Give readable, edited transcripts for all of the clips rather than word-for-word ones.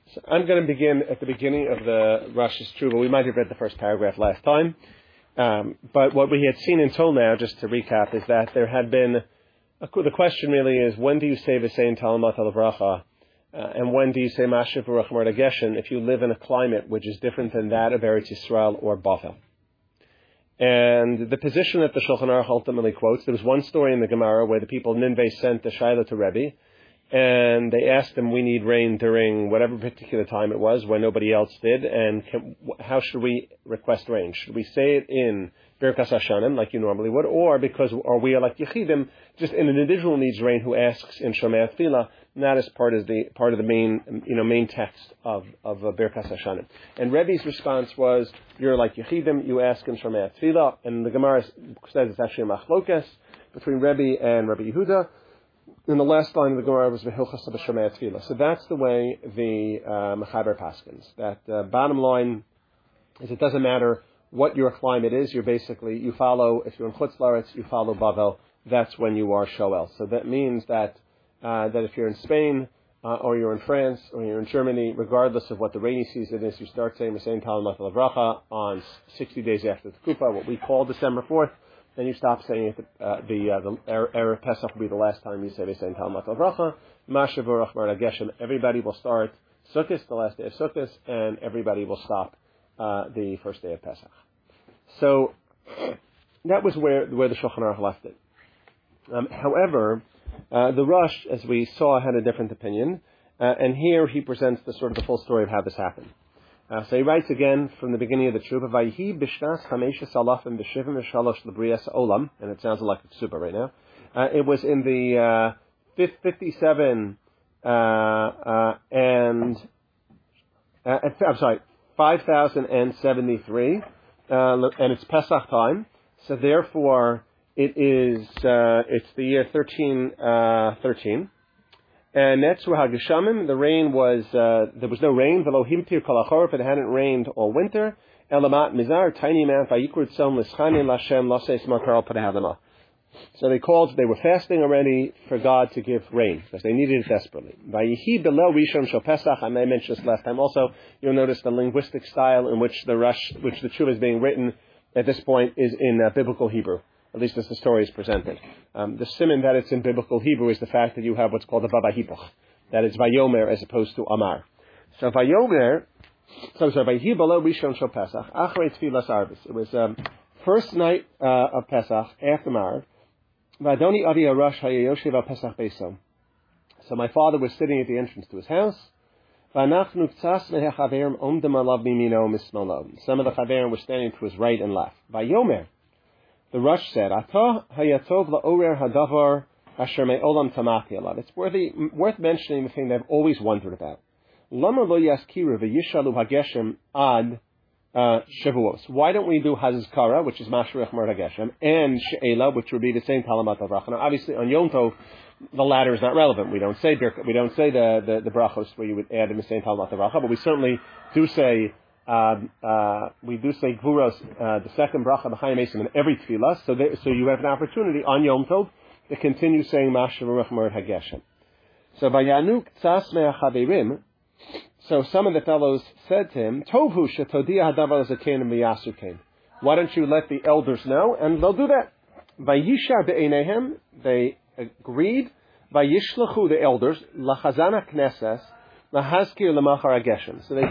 So I'm going to begin at the beginning of the Rosh Hashanah. We might have read the first paragraph last time. But what we had seen until now, just to recap, is that there had been, the question really is, when do you say V'sein Talamat Al-Vracha, and when do you say Mashiv Baruch Murda Geshem if you live in a climate which is different than that of Eretz Yisrael or Bavel? And the position that the Shulchan Aruch ultimately quotes, there was one story in the Gemara where the people of Nineveh sent the Shiloh to Rebbe, and they asked him, we need rain during whatever particular time it was when nobody else did, and how should we request rain? Should we say it in Birkas Hashanim, like you normally would, or we are like Yechidim, just an individual needs rain who asks in Shomei Tefillah, not as part of the main text of Birkas Hashanim. And Rebbe's response was, you're like Yechidim, you ask in Shomei Tefillah, and the Gemara says it's actually a machlokes between Rebbe and Rabbi Yehuda. And the last line of the Gemara was V'hilchas b'Shomei Tefillah. So that's the way the Mechaber paskins. That bottom line is, it doesn't matter what your climate is. You follow. If you're in Chutz La'aretz, you follow Bavel. That's when you are Shoel. So that means that if you're in Spain or you're in France or you're in Germany, regardless of what the rainy season is, you start saying V'sein Talamat Al-Vracha on 60 days after the Kupa, what we call December 4th. Then you stop saying it. The Erev Pesach will be the last time you say V'sein Talamat Al-Vracha. Mashiv Baruch Murda Geshem. Everybody will start Sukkot, the last day of Sukkot, and everybody will stop the first day of Pesach. So that was where the Shulchan Aruch left it. However, the Rosh, as we saw, had a different opinion, and here he presents the full story of how this happened. So he writes again from the beginning of the Tshuva, Vayhi b'shnas chameshes alafim b'shivim v'shalosh l'briyas olam, and it sounds like a Tshuva right now. It was in the 57 5073, and it's Pesach time. So therefore, it's the year 1313. And Netzru HaGeshamim, the rain was, there was no rain, V'lo himtir kol hachorif, it hadn't rained all winter. Elamat mizar, tiny amount, Vayikur tzom l'schanin l'Hashem, l'seis makar al panei hadama. So they were fasting already for God to give rain, because they needed it desperately. Vayihi belel rishon shel Pesach, I may mention this last time also, you'll notice the linguistic style in which the Tshuva is being written at this point is in biblical Hebrew. At least as the story is presented. The siman that it's in biblical Hebrew is the fact that you have what's called a Baba Hipuch. That is Vayomer as opposed to Amar. So Vayomer, Vayihi below Rishon Shel Pesach, Achrei Tfilas Arvis. It was first night of Pesach, after Marav. Vadoni Avi Arash Hayayoshev al Pesach Beisom. So my father was sitting at the entrance to his house. V'anachnu tzas mehechaverim omdem alav mimino mismalo. Some of the chaverim were standing to his right and left. Vayomer. The Rosh said, "Atah hayatov la'orer hadavar asher me'olam tamati alav." It's worth mentioning the thing that I've always wondered about. Lama lo yaskiru v'yishalu hageshem ad shavuos. Why don't we do hazizkara, which is Mashiach Murda Geshem, and she'ela, which would be the same Talamat Al-Vracha? Now, obviously, on Yom Tov, the latter is not relevant. We don't say the brachos where you would add in the same Talamat Al-Vracha, but we certainly do say. We do say Gvuros, the second bracha, the Chaim Esim, in every tefillah, so you have an opportunity on Yom Tov to continue saying Mashiv Baruch Murda Geshem. So Vayanuk Tzas Me'achaverim, so some of the fellows said to him, Tovhu Shetodia Hadavar Zaken Miyasu. Why don't you let the elders know, and they'll do that. Vayishar Be'enehem, they agreed. Vayishlachu, the elders, Lachazana Knesses, Lahazkir Lamachar Geshem. So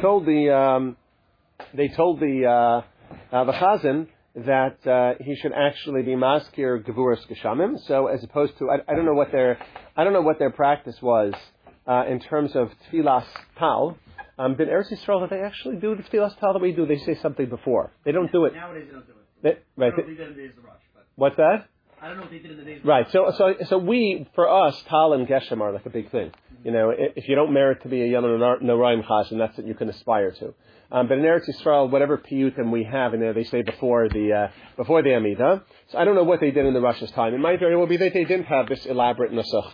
they told the Chazan that he should actually be maskir gevuras geshamim. So as opposed to, I don't know what their practice was in terms of tfilas tal. But Eretz Yisrael, that they actually do the tfilas tal that we do, they say something before. They don't do it. Nowadays they don't do it. Right. I don't know if they did in the days of Rosh. What's that? I don't know what they did in the days of Right. Rosh. So for us, tal and geshem are like a big thing. You know, if you don't merit to be a Yom Noraim Chazan, that's what you can aspire to. But in Eretz Yisrael, whatever piyutim we have in there, they say before the Amidah. So I don't know what they did in the Rosh's time. It might very well be that they didn't have this elaborate nusach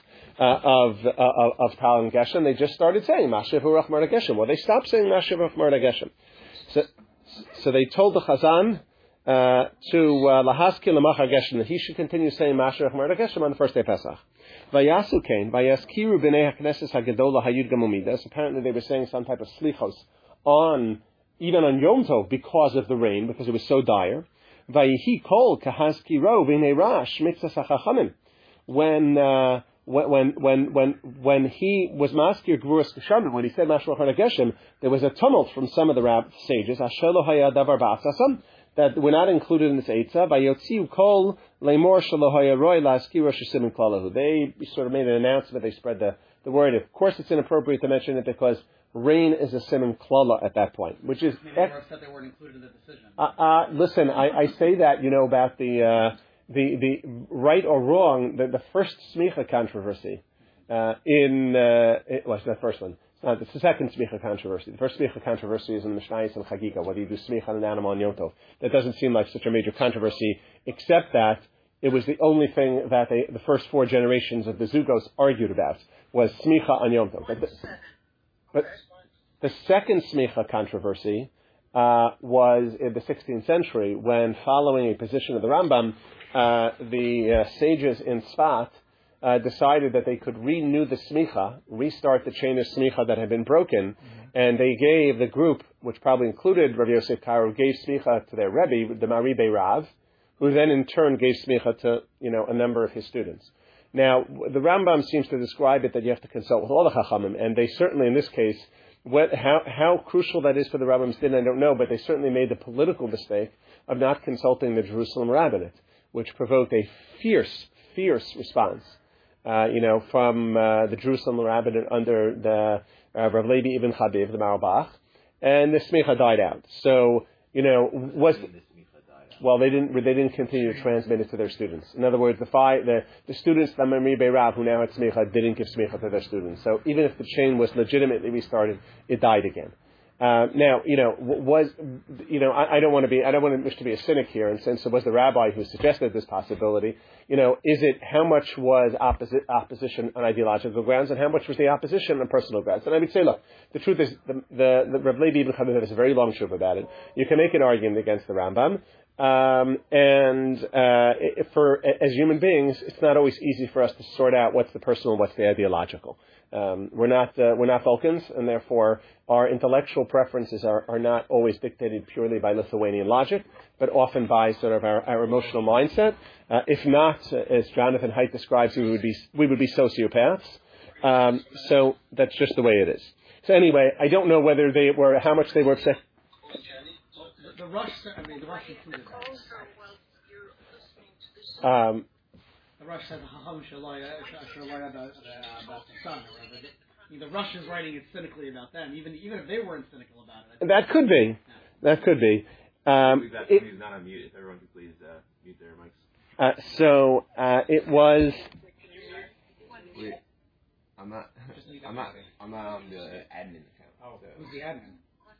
of Tal and Geshem. They just started saying Mashiv Baruch Murda Geshem. Well, they stopped saying Mashiv Baruch Murda Geshem. So they told the Chazan to Lahaski Lamachar Geshem that he should continue saying Mashiv Baruch Murda Geshem on the first day of Pesach. Vayasu kain, vayaskiru b'nei hakneses hagedola hayud gamumidas. Apparently they were saying some type of slichos even on Yom Tov because of the rain, because it was so dire. Vayihi kol kahaskiro b'nei rash mitzvah hachachamim. When he was maskir Gvuras Geshamim, when he said Mashal Geshem, there was a tumult from some of the sages. Ashelo haya davar ba'asasam, that were not included in this Eitzah. Vayotziu kol leimor shelo haya roi laskir Rosh Hashanah klalahu. They sort of made an announcement. They spread the word. Of course, it's inappropriate to mention it because rain is a siman klala at that point, which is. Maybe they were upset they weren't included in the decision. Listen, I say that about the right or wrong, the first smicha controversy it's the first one. It's the second smicha controversy. The first smicha controversy is in Mishnayos and Chagika, whether you do smicha on an animal on Yom Tov. That doesn't seem like such a major controversy, except that it was the only thing that the first 4 generations of the Zugos argued about was smicha on Yom Tov. But the second smicha controversy was in the 16th century when, following a position of the Rambam, the sages in Sfat decided that they could renew the smicha, restart the chain of smicha that had been broken, and they gave the group, which probably included Rav Yosef Karo, gave smicha to their Rebbe, the Maribe Rav, who then in turn gave smicha to a number of his students. Now, the Rambam seems to describe it that you have to consult with all the Chachamim, and they certainly, in this case, how crucial that is for the Rabbim's din, I don't know, but they certainly made the political mistake of not consulting the Jerusalem rabbinate, which provoked a fierce response, from the Jerusalem rabbinate under the Rav Levi Ibn Chabiv, the Marabach, and the smicha died out. So, well, they didn't continue to transmit it to their students. In other words, the students, the Maribe Rav, who now had smicha, didn't give smicha to their students. So even if the chain was legitimately restarted, it died again. I don't want to wish to be a cynic here, and since it was the rabbi who suggested this possibility, is it how much was opposition on ideological grounds and how much was the opposition on personal grounds? And I would say, look, the truth is, the Rav Levi Ibn Chabiv has a very long shuvah about it. You can make an argument against the Rambam. As human beings, it's not always easy for us to sort out what's the personal, what's the ideological. We're not Vulcans, and therefore our intellectual preferences are not always dictated purely by Lithuanian logic, but often by sort of our emotional mindset. If not, as Jonathan Haidt describes, we would be sociopaths. So that's just the way it is. So anyway, I don't know how much they were upset. The Rush included that. The Rush said about the sun. The Rush is writing it cynically about them, even if they weren't cynical about it. That could be. Yeah. That could be. He's not on mute. If everyone could please mute their mics. It was. Wait, I'm not on the admin account. Oh, so. Who's the admin?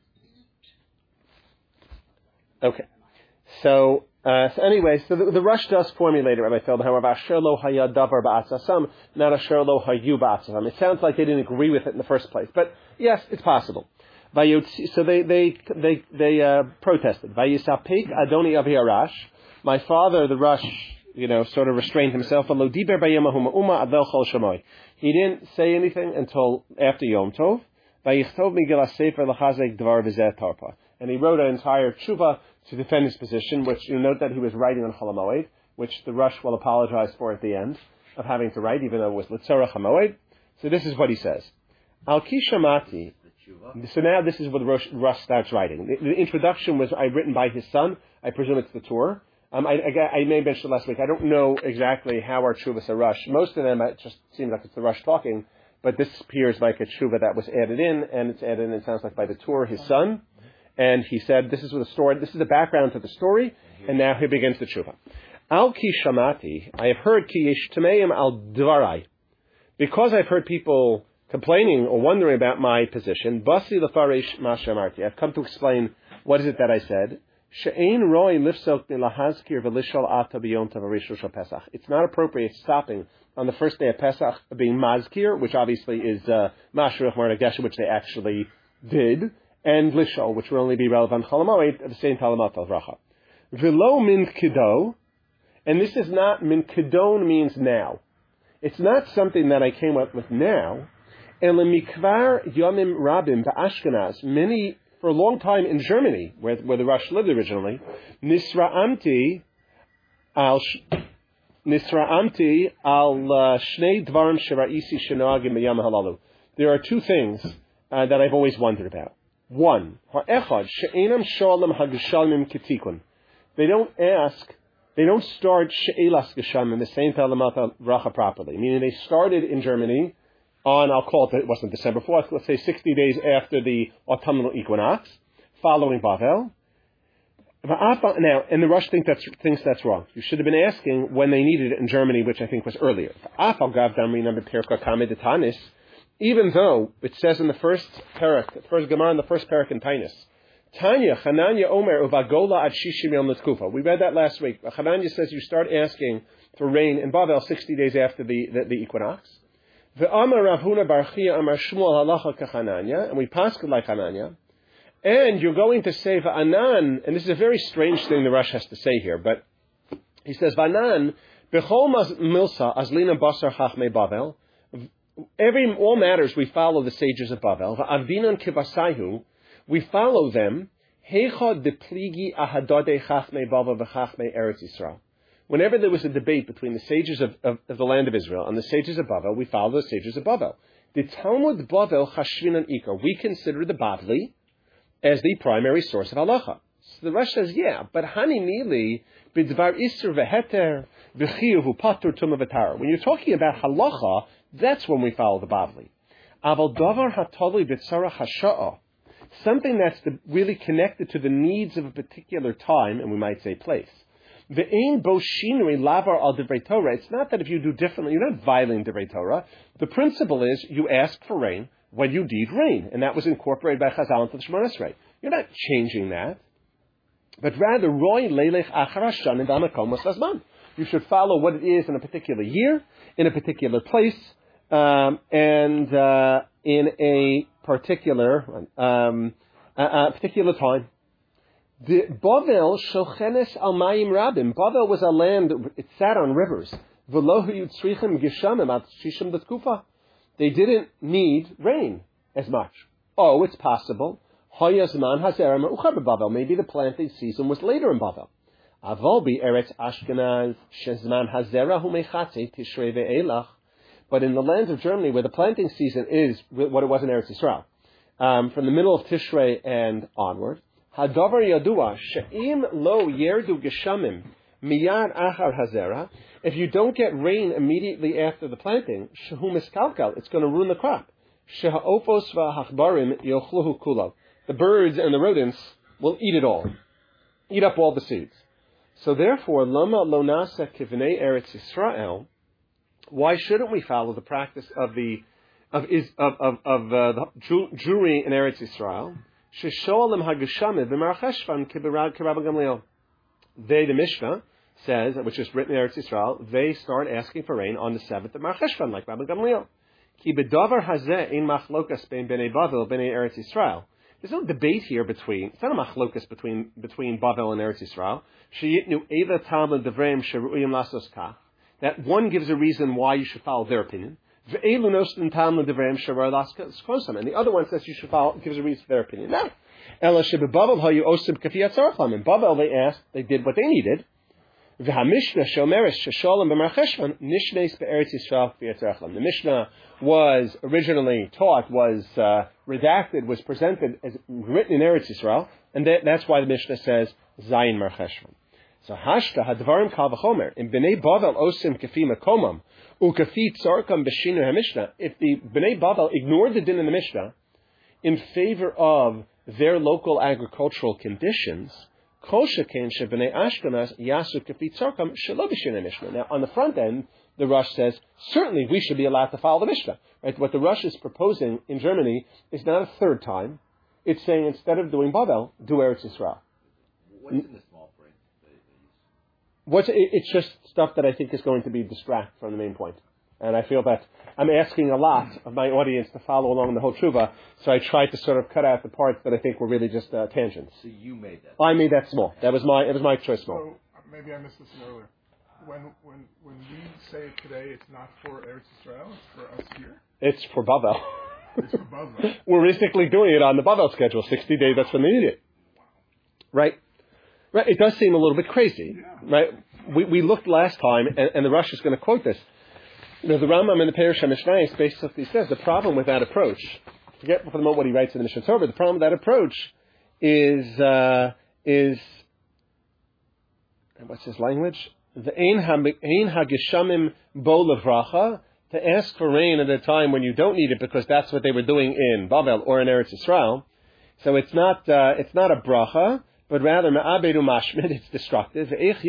Okay. So the Rush does formulate it, Rabbi Feldman, however, Asher lo haya davar ba'atzasam, not Asher lo hayu ba'atzasam. It sounds like they didn't agree with it in the first place, but yes, it's possible. So they protested. Vayisapik Adoni Avi Arash. My father, the Rush, sort of restrained himself. He didn't say anything until after Yom Tov. And he wrote an entire tshuva to defend his position, which you note that he was writing on Chol HaMoed, which the Rush will apologize for at the end of having to write, even though it was L'tzorach HaMoed. So this is what he says. Al Kishamati. So now this is what Rush starts writing. The introduction was written by his son. I presume it's the Torah. I may have mentioned last week. I don't know exactly how our tshuvas are Rush. Most of them, it just seems like it's the Rush talking, but this appears like a tshuva that was added in, and it's added in, it sounds like by the Torah, his son. And he said, this is the story, this is the background to the story, and now he begins the tshuva. Al ki shamati, I have heard ki yishtameim al dvarai. Because I've heard people complaining or wondering about my position, basi lefarish ma shamarti. I've come to explain what is it that I said. She'ein roi lifsok milahazkir v'lishol ata b'yom tov harishon shel Pesach. It's not appropriate stopping on the first day of Pesach being mazkir, which obviously is mashruch marnagesha, which they actually did, and lishol, which will only be relevant Chol HaMoed at the same talamat al vracha. V'lo min kido, and this is not min kidon means now. It's not something that I came up with now. And lemikvar yomim rabim ba'ashkenaz, for a long time in Germany, where the Rosh lived originally, nisra'amti al shnei dvarim shera'isi shenogim b'yam halalu. There are two things that I've always wondered about. One, ha'echad she'enam shalom hageshalmim ketikun. They don't start she'elas geshalmim, the same Talamat Racha properly. Meaning they started in Germany on, I'll call it wasn't December 4th, let's say 60 days after the autumnal equinox, following Bavel. Now, and the Rosh thinks that's wrong. You should have been asking when they needed it in Germany, which I think was earlier. Even though it says in the first Gemara in the first parak in Tainus, Tanya, Chananya Omer, Uvagola ad Shishim Yom L'Tkufa. We read that last week. Chananya says you start asking for rain in Bavel 60 days after the equinox. Ve'amar Rav Huna bar Chia amar Shmuel halacha kachananya, and we paskin like Hananya. And you're going to say va'anan, and this is a very strange thing the Rosh has to say here, but he says va'anan b'chol milsa azlina basar chachmei Bavel. All matters we follow the sages of Bavel. Va'avinan kivasayu, we follow them. Heichad depligi ahadode chachmei Bavel v'chachmei Eretz Yisrael. Whenever there was a debate between the sages of the land of Israel and the sages of Bavel, we follow the sages of Bavel. The Talmud Bavel Chashvinan Ikar, we consider the Bavli as the primary source of halacha. So the Rosh says, yeah, but Hani Mili b'dvar Isur v'heter v'chiyuv u'patur tumah v'tara. When you're talking about halacha, that's when we follow the Bavli. Aval davar hatali b'tzara hasha'a, something that's really connected to the needs of a particular time, and we might say place. Ve'ein bo shinui lavar al divrei Torah. It's not that if you do differently, you're not violating divrei Torah. The principle is you ask for rain when you need rain, and that was incorporated by Chazal into the Shemona Esrei. You're not changing that, but rather roi leilech acharashan and damakom asman. You should follow what it is in a particular year, in a particular place, and in a particular time. The Bavel shochenes al mayim rabim. Bavel was a land, it sat on rivers. They didn't need rain as much. Oh, it's possible. Maybe the planting season was later in Bavel. But in the lands of Germany, where the planting season is what it was in Eretz Yisrael, from the middle of Tishrei and onward, Hadavar Yadua She'im Lo Yerdu Geshamim Miyad Achar Hazera. If you don't get rain immediately after the planting, Shehu Miskalkal, it's going to ruin the crop. Shehaofos v'Hachbarim Yochluhu Kulo. The birds and the rodents will eat it all, eat up all the seeds. So therefore, Lama Lo Nasa Kivnei Eretz Yisrael. Why shouldn't we follow the practice of the Jewry in Eretz Yisrael? They, the Mishnah says, which is written in Eretz Yisrael, they start asking for rain on the 7th of Mar Cheshvan, like Rabbi Gamliel. There's no debate here it's not a machlokas between Bavel and Eretz Yisrael. That one gives a reason why you should follow their opinion. And the other one says you should follow, gives a reason for their opinion. No. In Bavel they did what they needed. The Mishnah was originally taught, redacted, was presented as written in Eretz Yisrael, and that's why the Mishnah says Zayin Mar Cheshvan. So Hashta Hadvarim Kal V'Chomer in Bnei Bavel Osim Kafi Makomam Ukafi Tzarkam B'Shinu HaMishnah. If the Bnei Bavel ignored the din in the Mishnah in favor of their local agricultural conditions, Kol Sheken Shebnei Ashkenaz Yasu Kafi Tzarkam Shelo B'Shinu HaMishnah. Now on the front end, the Rosh says certainly we should be allowed to follow the Mishnah. Right? What the Rosh is proposing in Germany is not a third time. It's saying instead of doing Bavel, do Eretz Yisrael. What's in the small print? It's just stuff that I think is going to be distract from the main point. And I feel that I'm asking a lot of my audience to follow along the whole tshuva, so I tried to sort of cut out the parts that I think were really just tangents. So you made that. I made that small. It was my choice small. So maybe I missed this earlier. when we say it today, it's not for Eretz Yisrael, it's for us here? It's for Bavel. It's for Bavel. We're basically doing it on the Bavel schedule, 60 days, that's when they need it. Right? Right, it does seem a little bit crazy. Yeah. Right? We looked last time, and the Rosh is going to quote this. The Rambam in the Perush HaMishnayos basically says the problem with that approach, forget for the moment what he writes in the Mishnah Torah, the problem with that approach is what's his language? The ein hageshamim bo levracha, to ask for rain at a time when you don't need it because that's what they were doing in Bavel or in Eretz Yisrael. So it's not a bracha, but rather ma'abedu mashmid, it's destructive.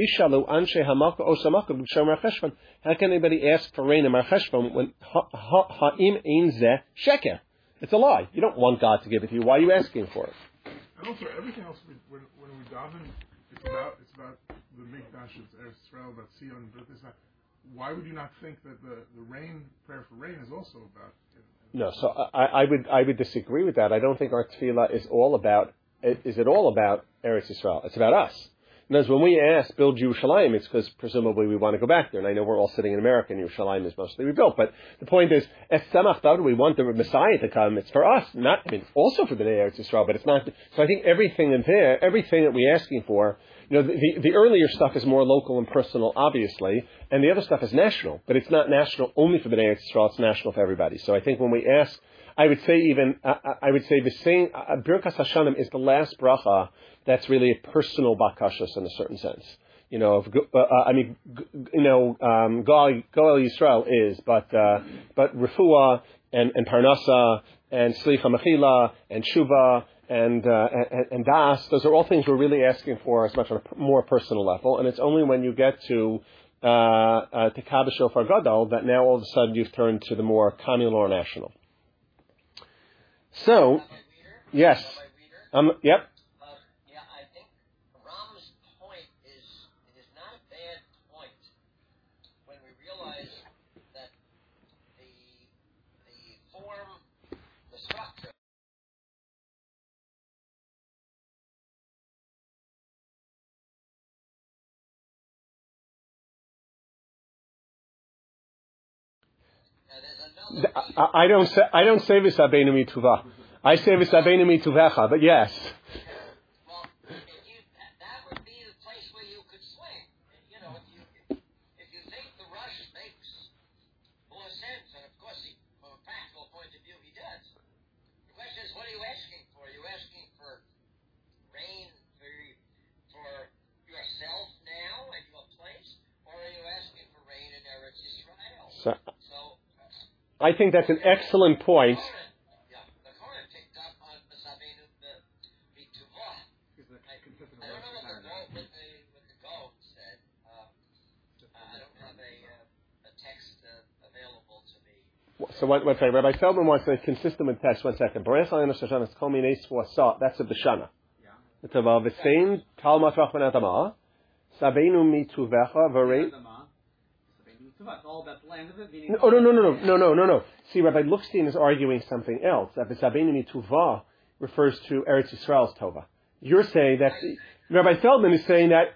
How can anybody ask for rain in Mar Cheshbon when ha'im ein zeh sheker? It's a lie. You don't want God to give it to you. Why are you asking for it? And also, everything else when we daven, it's about the Mikdash, it's Eretz Yisrael, about Sion, but it's not. Why would you not think that the rain, prayer for rain, is also about? No, so I would disagree with that. I don't think our tefillah is all about Eretz Yisrael. It's about us. Because when we ask build Yerushalayim, it's because presumably we want to go back there. And I know we're all sitting in America, and Yerushalayim is mostly rebuilt. But the point is, Es Tzemach David, we want the Messiah to come. It's for us, also for the day Eretz Yisrael, but it's not. So I think everything in there, everything that we're asking for, the earlier stuff is more local and personal, obviously, and the other stuff is national. But it's not national only for the day Eretz Yisrael. It's national for everybody. So I think when we ask, I would say the same. Birkas Hashanim is the last bracha that's really a personal bakashas in a certain sense. Goel Yisrael is, but refuah and parnasa and slicha mechila and shuva and das, those are all things we're really asking for as much on a more personal level. And it's only when you get to Kabbalah Shofar Gadol that now all of a sudden you've turned to the more communal or national. So, yes, yep. I don't say v'sabeinu mituva. I say v'sabeinu mituvecha, but yes. Well, that would be the place where you could swing. If you think the rush makes more sense, and of course, from a practical point of view, he does. The question is, what are you asking for? Are you asking for rain for yourself now at your place, or are you asking for rain in Eretz Yisrael? So I think that's an excellent point. The Kohen picked up on the Sabenu Mituvah. I don't know what the Gaon said. I don't have a text available to me. So one second. Rabbi Feldman wants to consistent with text. 1 second. That's a B'shana. It's about the same Kalmat Rachman Adama. Sabenu Mituvecha V'rei. It's all about the land of it. No. See, Rabbi Luchstein is arguing something else. That the Sabenu Mituvah refers to Eretz Yisrael's Tova. You're saying that Rabbi Feldman is saying that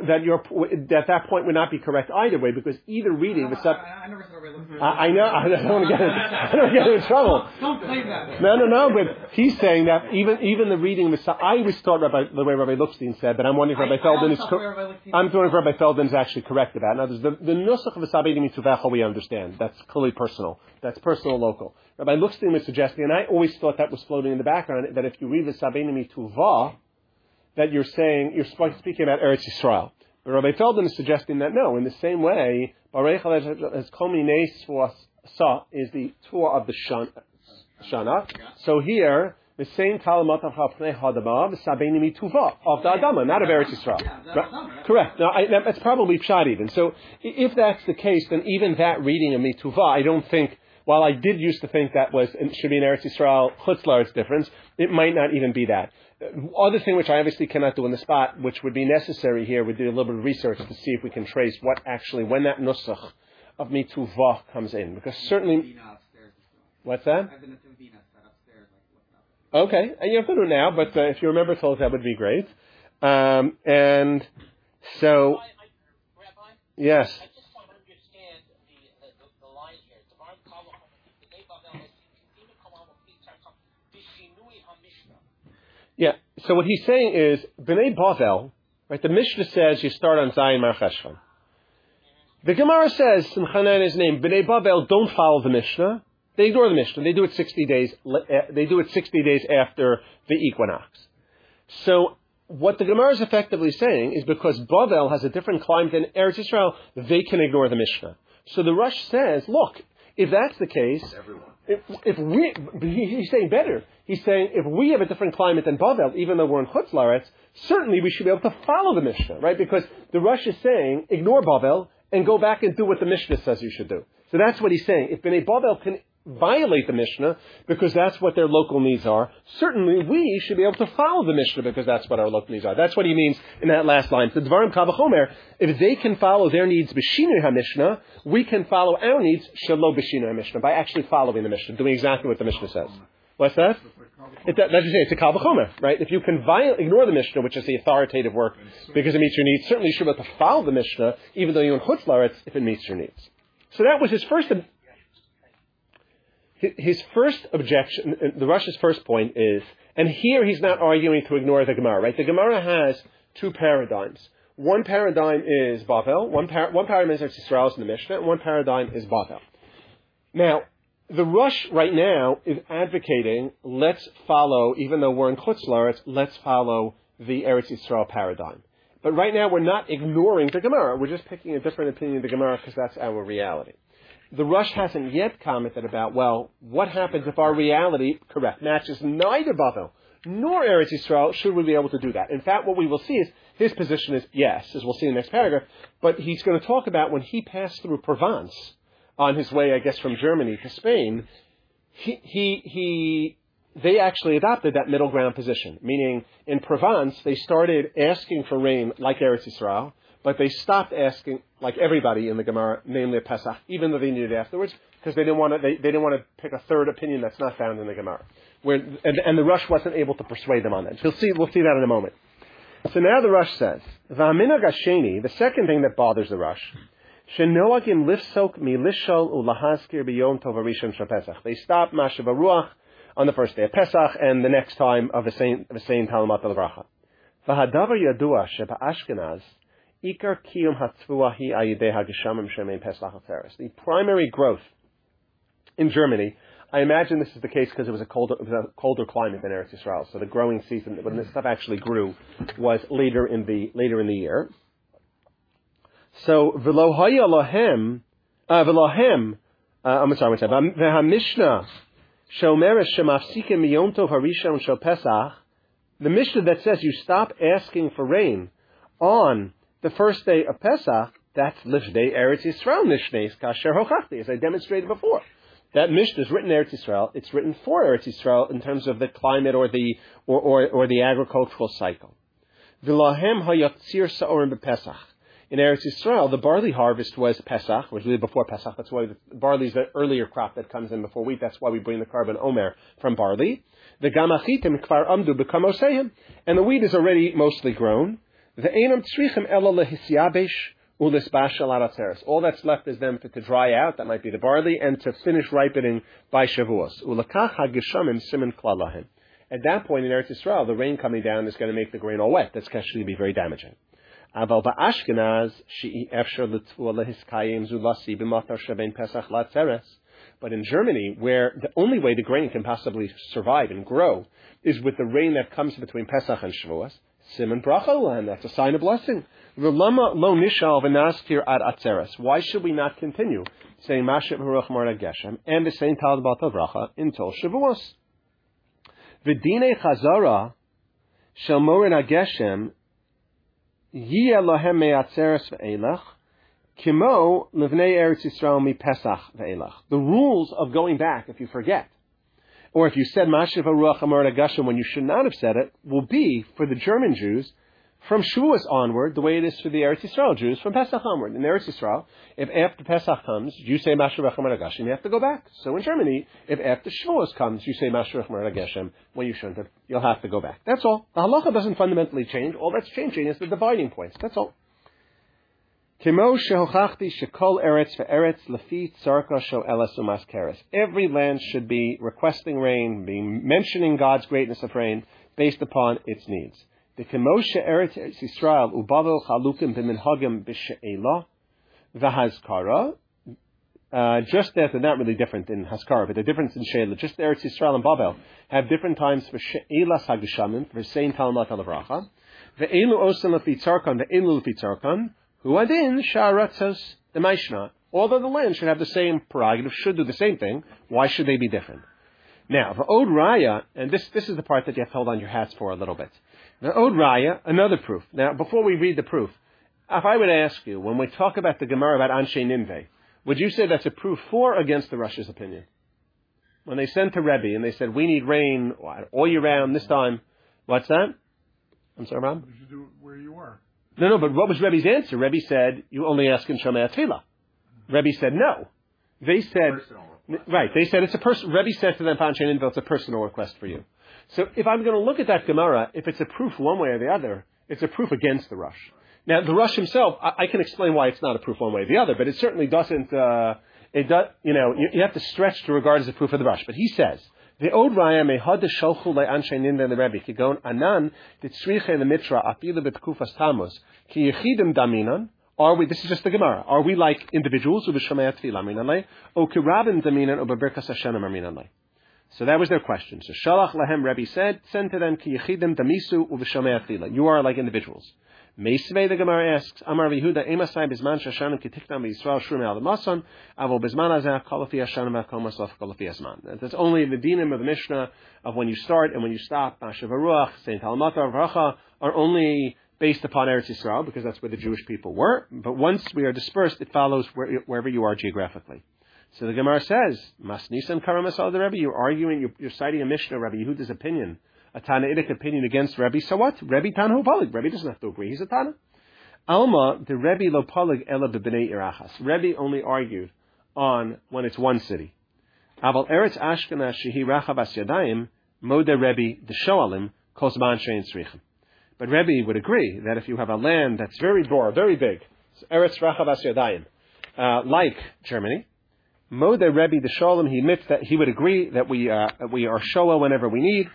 that point would not be correct either way, because either reading the sub. I never said Rabbi Luchstein. I know. I don't want to get in trouble. Don't claim that. No. But he's saying that even the reading the I always thought the way Rabbi Luchstein said, but I'm wondering if Rabbi Feldman is. I'm wondering if Rabbi Feldman is actually correct about it. Now, the nusach of the Sabedi Mitzuvecha we understand. That's clearly personal. That's personal, local. Rabbi Luchstein was suggesting, and I always thought that was floating in the background, that if you read the Sabedi Mitzuva, that you're speaking about Eretz Yisrael. But Rabbi Feldman is suggesting that no, in the same way, Barech as Kol Minei Sa is the tour of the Shana. So here, the same Talamat of Hapnei Hadama, the Sabeni Mituva of the Adama, not of Eretz Yisrael. Correct. Now, that's probably pshat even. So, if that's the case, then even that reading of Mituva, I don't think. While I did used to think that should be an Eretz Yisrael Chutzlar's difference, it might not even be that. Other thing which I obviously cannot do on the spot, which would be necessary here, would do a little bit of research to see if we can trace when that nusach of mituvah comes in. Because certainly... What's that? I've been at Vina upstairs. Okay, and you have to do it now, but if you remember, that would be great. And so... Rabbi, Yes. I just want to understand the line here. Dvarim Kavachom B'nei Bavel Hasidim Kalam Pitzar B'Shinui HaMishnah. Yeah. So what he's saying is, B'nai Bavel, right? The Mishnah says you start on Zayin Mar Cheshvan. The Gemara says, Simchanan is named, B'nai Bavel don't follow the Mishnah. They ignore the Mishnah. They do it 60 days. They do it 60 days after the equinox. So what the Gemara is effectively saying is because Bavel has a different climate than Eretz Yisrael, they can ignore the Mishnah. So the Rush says, look, if that's the case, he's saying better. He's saying if we have a different climate than Bavel, even though we're in Chutz La'aretz, certainly we should be able to follow the Mishnah, right? Because the Rush is saying, ignore Bavel and go back and do what the Mishnah says you should do. So that's what he's saying. If Bnei Bavel can violate the Mishnah because that's what their local needs are, certainly we should be able to follow the Mishnah because that's what our local needs are. That's what he means in that last line. The Dvarim Kavachomer, if they can follow their needs b'shinui HaMishnah, we can follow our needs shelo b'shinui HaMishnah, by actually following the Mishnah, doing exactly what the Mishnah says. What's that? That's what you say. It's a Kavachomer, right? If you can ignore the Mishnah, which is the authoritative work, because it meets your needs, certainly you should be able to follow the Mishnah, even though you're in Chutz La'aretz, if it meets your needs. So that was his first objection. The Rush's first point is, and here he's not arguing to ignore the Gemara, right? The Gemara has two paradigms. One paradigm is Bavel, one paradigm is Eretz Yisrael in the Mishnah, and one paradigm is Bavel. Now, the Rush right now is advocating, let's follow, even though we're in Chutz La'aretz, let's follow the Eretz Yisrael paradigm. But right now we're not ignoring the Gemara. We're just picking a different opinion of the Gemara because that's our reality. The Rush hasn't yet commented about, well, what happens if our reality, matches neither Bavel nor Eretz Yisrael? Should we be able to do that? In fact, what we will see is his position is yes, as we'll see in the next paragraph. But he's going to talk about when he passed through Provence on his way, I guess, from Germany to Spain, they actually adopted that middle ground position. Meaning, in Provence, they started asking for rain like Eretz Yisrael, but they stopped asking like everybody in the Gemara, namely at Pesach, even though they needed it afterwards, because they didn't want to pick a third opinion that's not found in the Gemara. And the Rush wasn't able to persuade them on that. We'll see that in a moment. So now the Rush says, V'haminag hasheni, the second thing that bothers the Rush, shenoagim lifsok milishol ulahazkir b'yom tov harishon shel Pesach. They stop Mashav Ruach on the first day of Pesach and the next time of the same Talamat al-Bracha. V'hadavar yadua sheba'ashkenaz ikar kiyum hatzvua hi ayidei hageshamim shemein Pesach Atzeres. The primary growth in Germany, I imagine this is the case because it was a colder climate than Eretz Yisrael. So the growing season, when this stuff actually grew, was later in the year. So v'lohaya lohem, v'hamishnah shomeres shemafsikim miyom tov harishon shel Pesach. The Mishnah that says you stop asking for rain on the first day of Pesach, that's Lifdei Eretz Yisrael Mishneis Kasher Hochachti, as I demonstrated before. That Mishnah is written in Eretz Yisrael. It's written for Eretz Yisrael in terms of the climate or the agricultural cycle. V'lahem hayatzir sa'orim b'Pesach. In Eretz Yisrael, the barley harvest was Pesach, was really before Pesach. That's why the barley is the earlier crop that comes in before wheat. That's why we bring the carbon omer from barley. The gamachitim kvar amdu b'kamoseim, and the wheat is already mostly grown. The einam tzrichim ela lehisyabesh ulisbash al atzeres. All that's left is them to dry out. That might be the barley, and to finish ripening by Shavuos. Ulakach hageshamim siman klalahim. At that point in Eretz Yisrael, the rain coming down is going to make the grain all wet. That's actually be very damaging. Aval ba'Ashkenaz she'i efshar l'tzvua lehiskayim zulasi b'matar shebein Pesach latzeres. But in Germany, where the only way the grain can possibly survive and grow is with the rain that comes between Pesach and Shavuos, siman bracha, and that's a sign of blessing. V'lama lo nishal v'naskir ad atzeres. Why should we not continue saying Mashiach Baruch Morna Geshem and the same Tal B'Alta Bracha until Shavuos? V'dinei chazara shel Morna Geshem Yiyeh lahem me'atzeres ve'elach, kimo livnei Eretz Yisrael mi Pesach ve'elach. The rules of going back, if you forget, or if you said Mashiach Ruach Amar Nagashem when you should not have said it, will be for the German Jews from Shavuos onward, the way it is for the Eretz Yisrael Jews from Pesach onward. In Eretz Yisrael, if after Pesach comes, you say Mashiach Ruach Amar Nagashem, you have to go back. So in Germany, if after Shavuos comes, you say Mashiach Ruach Amar Nagashem when you shouldn't have, you'll have to go back. That's all. The halacha doesn't fundamentally change. All that's changing is the dividing points. That's all. Kimo shehochachti shekol eretz ve'eretz lefi tzarka sho'elas umaskeres. Every land should be requesting rain, mentioning God's greatness of rain based upon its needs. The kimo she'eretz Yisrael ubavel chalukim b'minhagim b'she'elah v'hazkara. Just as they're not really different in Haskara, but the difference in Sheila, just Eretz Yisrael and Babel have different times for She'elas HaGeshamim, for saying Talmud Alavracha. Ve'elu osen lefi tzarkan, ve'elu lefi tzarkan, hu adin sha'aratzos the Maishna. Although the land should have the same prerogative, should do the same thing, why should they be different? Now, V'od Raya, and this is the part that you have to hold on your hats for a little bit. V'od Raya, another proof. Now, before we read the proof, if I would ask you, when we talk about the Gemara about Anshe Ninveh, would you say that's a proof for or against the Rosh's opinion? When they sent to Rebbe and they said, we need rain all year round this time, what's that? I'm sorry, Rob? You should do it where you are. No, but what was Rebbe's answer? Rebbe said, you only ask in Shomei Atfilah. Rebbe said, no. They said, right, they said it's a person, Rebbe said to them, it's a personal request for you. So if I'm going to look at that Gemara, if it's a proof one way or the other, it's a proof against the Rosh. Now, the Rosh himself, I can explain why it's not a proof one way or the other, but it certainly doesn't, you have to stretch to regard as a proof of the Rosh. But he says, the Od Raya mehad sholchu le'anshe ninveh leRebbe kigon anan titzriche lemitra afilu betkufas Tammuz ki yechidim daminan. This is just the Gemara. Are we like individuals u'b'shomei atfilah aminan o kirabim daminan o b'berkas Hashem aminan? So that was their question. So Shalach lahem, Rebbe said, send to them ki yechidim damisu u'b'shomei atfilah. You are like individuals. Meisvei, the Gemara asks, Amar Yehuda, Emasai Bisman Shashanim Kitiktam Yisrael Shrum Al Masan, Avol Bisman Azah Kalafi Hashanim Akomasov Kalafi Asman. That's only the dinim of the Mishnah of when you start and when you stop. Mashav Aruach, Saint Talmud Avracha are only based upon Eretz Yisrael because that's where the Jewish people were. But once we are dispersed, it follows wherever you are geographically. So the Gemara says, Mas Nisan Karamasal the Rebbe, you're arguing, you're citing a Mishnah, Rabbi Yehuda's opinion. A Tanaitic opinion against Rebbe, so what? Rebbe Tana Polig. Rebbe doesn't have to agree. He's a Tana. Alma, the Rebbe lo Polig ela b'bnei irachas. Rebbe only argued on when it's one city. Aval Eretz Ashkenaz shehi rachav as yadayim mode Rebbe the shoalim kosman shein tzrichem. But Rebbe would agree that if you have a land that's very broad, very big, Eretz rachav as yadayim, like Germany, Mode Rebbe the Shalom, he admits that he would agree that we are shoel whenever we need.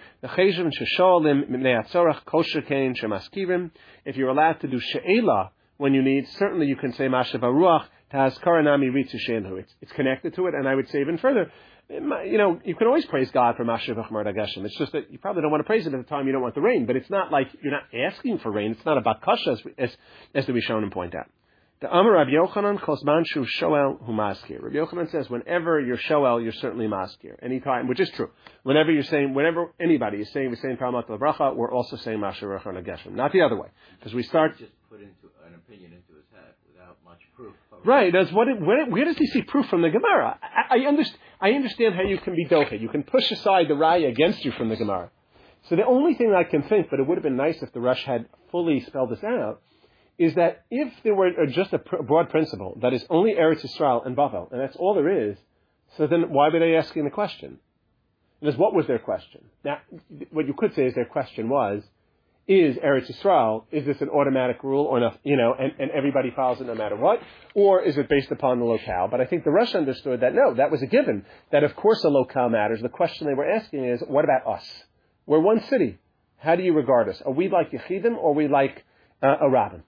If you're allowed to do she'ela when you need, certainly you can say Mashav Aruach Tazkaranami Ritzu She'elu. It's connected to it, and I would say even further, you can always praise God for Mashav Achmar Dagashem. It's just that you probably don't want to praise it at the time you don't want the rain, but it's not like you're not asking for rain. It's not about kasha as the Rishonim point out. The Amar Rabbi Yochanan Chosman Shu Shoel Hu Maskir. Rabbi Yochanan says, whenever you're Shoel, you're certainly Maskir. Anytime, which is true. Whenever anybody is saying we're saying Talmud Bracha, we're also saying Masha Rechon Geshem. Not the other way, because we start just put into an opinion into his head without much proof. Right. Where does he see proof from the Gemara? I understand how you can be doche. You can push aside the Raya against you from the Gemara. So the only thing I can think, but it would have been nice if the Rosh had fully spelled this out, is that if there were just a broad principle that is only Eretz Yisrael and Bavel, and that's all there is, so then why were they asking the question? Because what was their question? Now, what you could say is their question was, is Eretz Yisrael, is this an automatic rule or not, and everybody follows it no matter what? Or is it based upon the locale? But I think the Rosh understood that no, that was a given. That of course the locale matters. The question they were asking is, what about us? We're one city. How do you regard us? Are we like Yechidim or are we like a Rabbin?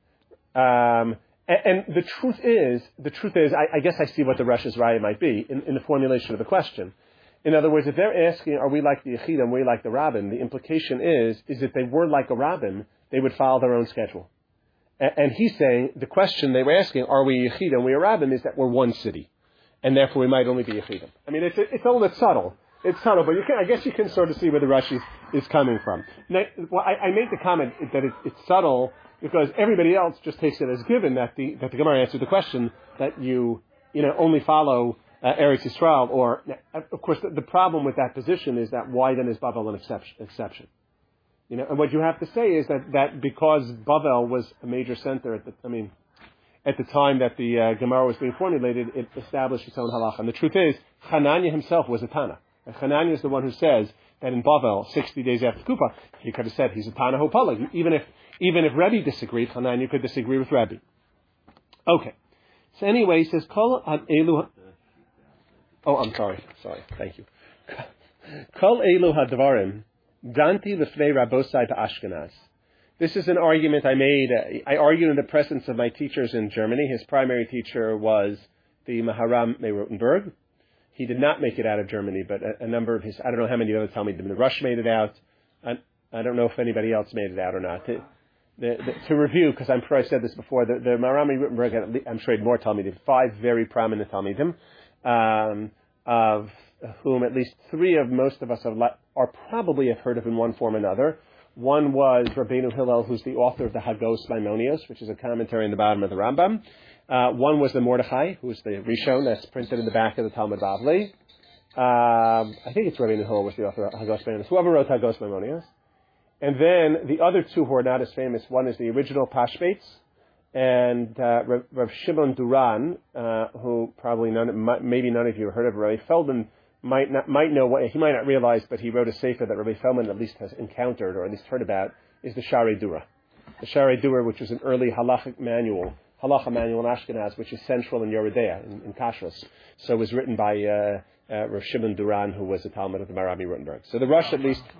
And the truth is, I guess I see what the Rosh's Raya might be in the formulation of the question. In other words, if they're asking, are we like the Yechidim, are we like the Rabbin, the implication is if they were like a Rabbin, they would follow their own schedule. And he's saying, the question they were asking, are we Yechidim, we a Rabbin, is that we're one city. And therefore we might only be Yechidim. I mean, it's a little bit subtle. It's subtle, but I guess you can sort of see where the Rosh is coming from. Now, I made the comment that it's subtle, because everybody else just takes it as given that the Gemara answered the question that you only follow Eretz Yisrael. Or of course the problem with that position is that why then is Bavel an exception? And what you have to say is that because Bavel was a major center at the time that the Gemara was being formulated, it established its own halacha. And the truth is, Hananya himself was a Tana. And Hananya is the one who says that in Bavel, 60 days after Kupa, he could have said he's a Tana Hopalag. Even if Rebbe disagreed, Hananya could disagree with Rebbe. Okay. So anyway, he says, Kol elu. Oh, I'm sorry. Thank you. Kol elu hadvarim danti lefnei rabosai ba'Ashkenaz. This is an argument I made. I argued in the presence of my teachers in Germany. His primary teacher was the Maharam Rotenberg. He did not make it out of Germany, but a number of his, I don't know how many others tell me, the Rush made it out. I don't know if anybody else made it out or not. To review, because I'm sure I said this before, the Maharam Rotenberg, I'm sure more tell me, the 5 very prominent Talmidim, of whom at least 3 of most of us are probably have heard of in one form or another. One was Rabbeinu Hillel, who's the author of the Hagos Maimonios, which is a commentary in the bottom of the Rambam. One was the Mordechai, who's the Rishon that's printed in the back of the Talmud Bavli. I think it's Rabbeinu Hillel was the author of Hagos Maimonios, whoever wrote Hagos Maimonios. And then the other 2 who are not as famous, one is the original Pashbeitz, and Rav Shimon Duran, who probably maybe none of you have heard of. Rabbi Feldman might know what he might not realize, but he wrote a sefer that Rabbi Feldman at least has encountered or at least heard about, is the Sharei Dura. The Sharei Dura, which was an early halacha manual in Ashkenaz, which is central in Yeridea, in Kashrus. So it was written by Rav Shimon Duran, who was a Talmud of the Marami Rotenberg. So the Rush at least.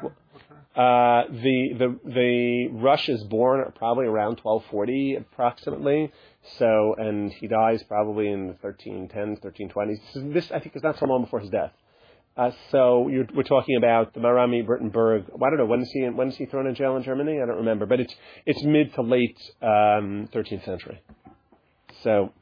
The Rush is born probably around 1240 approximately. So, and he dies probably in the 1310s, 1320s. This I think is not so long before his death. So we're talking about the Marami Rotenberg. I don't know when is he thrown in jail in Germany? I don't remember, but it's mid to late 13th century. So.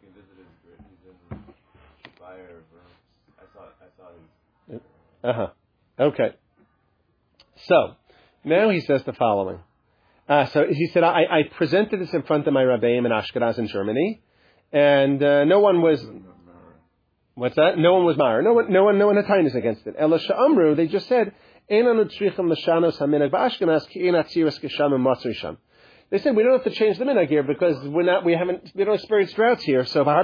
Okay. So now he says the following. So he said, I presented this in front of my Rabbeim in Ashkenaz in Germany, and no one was. What's that? No one was Mara. No one had tinus against it. Elisha Amru, they just said, they said we don't have to change the minhag here because we don't experience droughts here. So and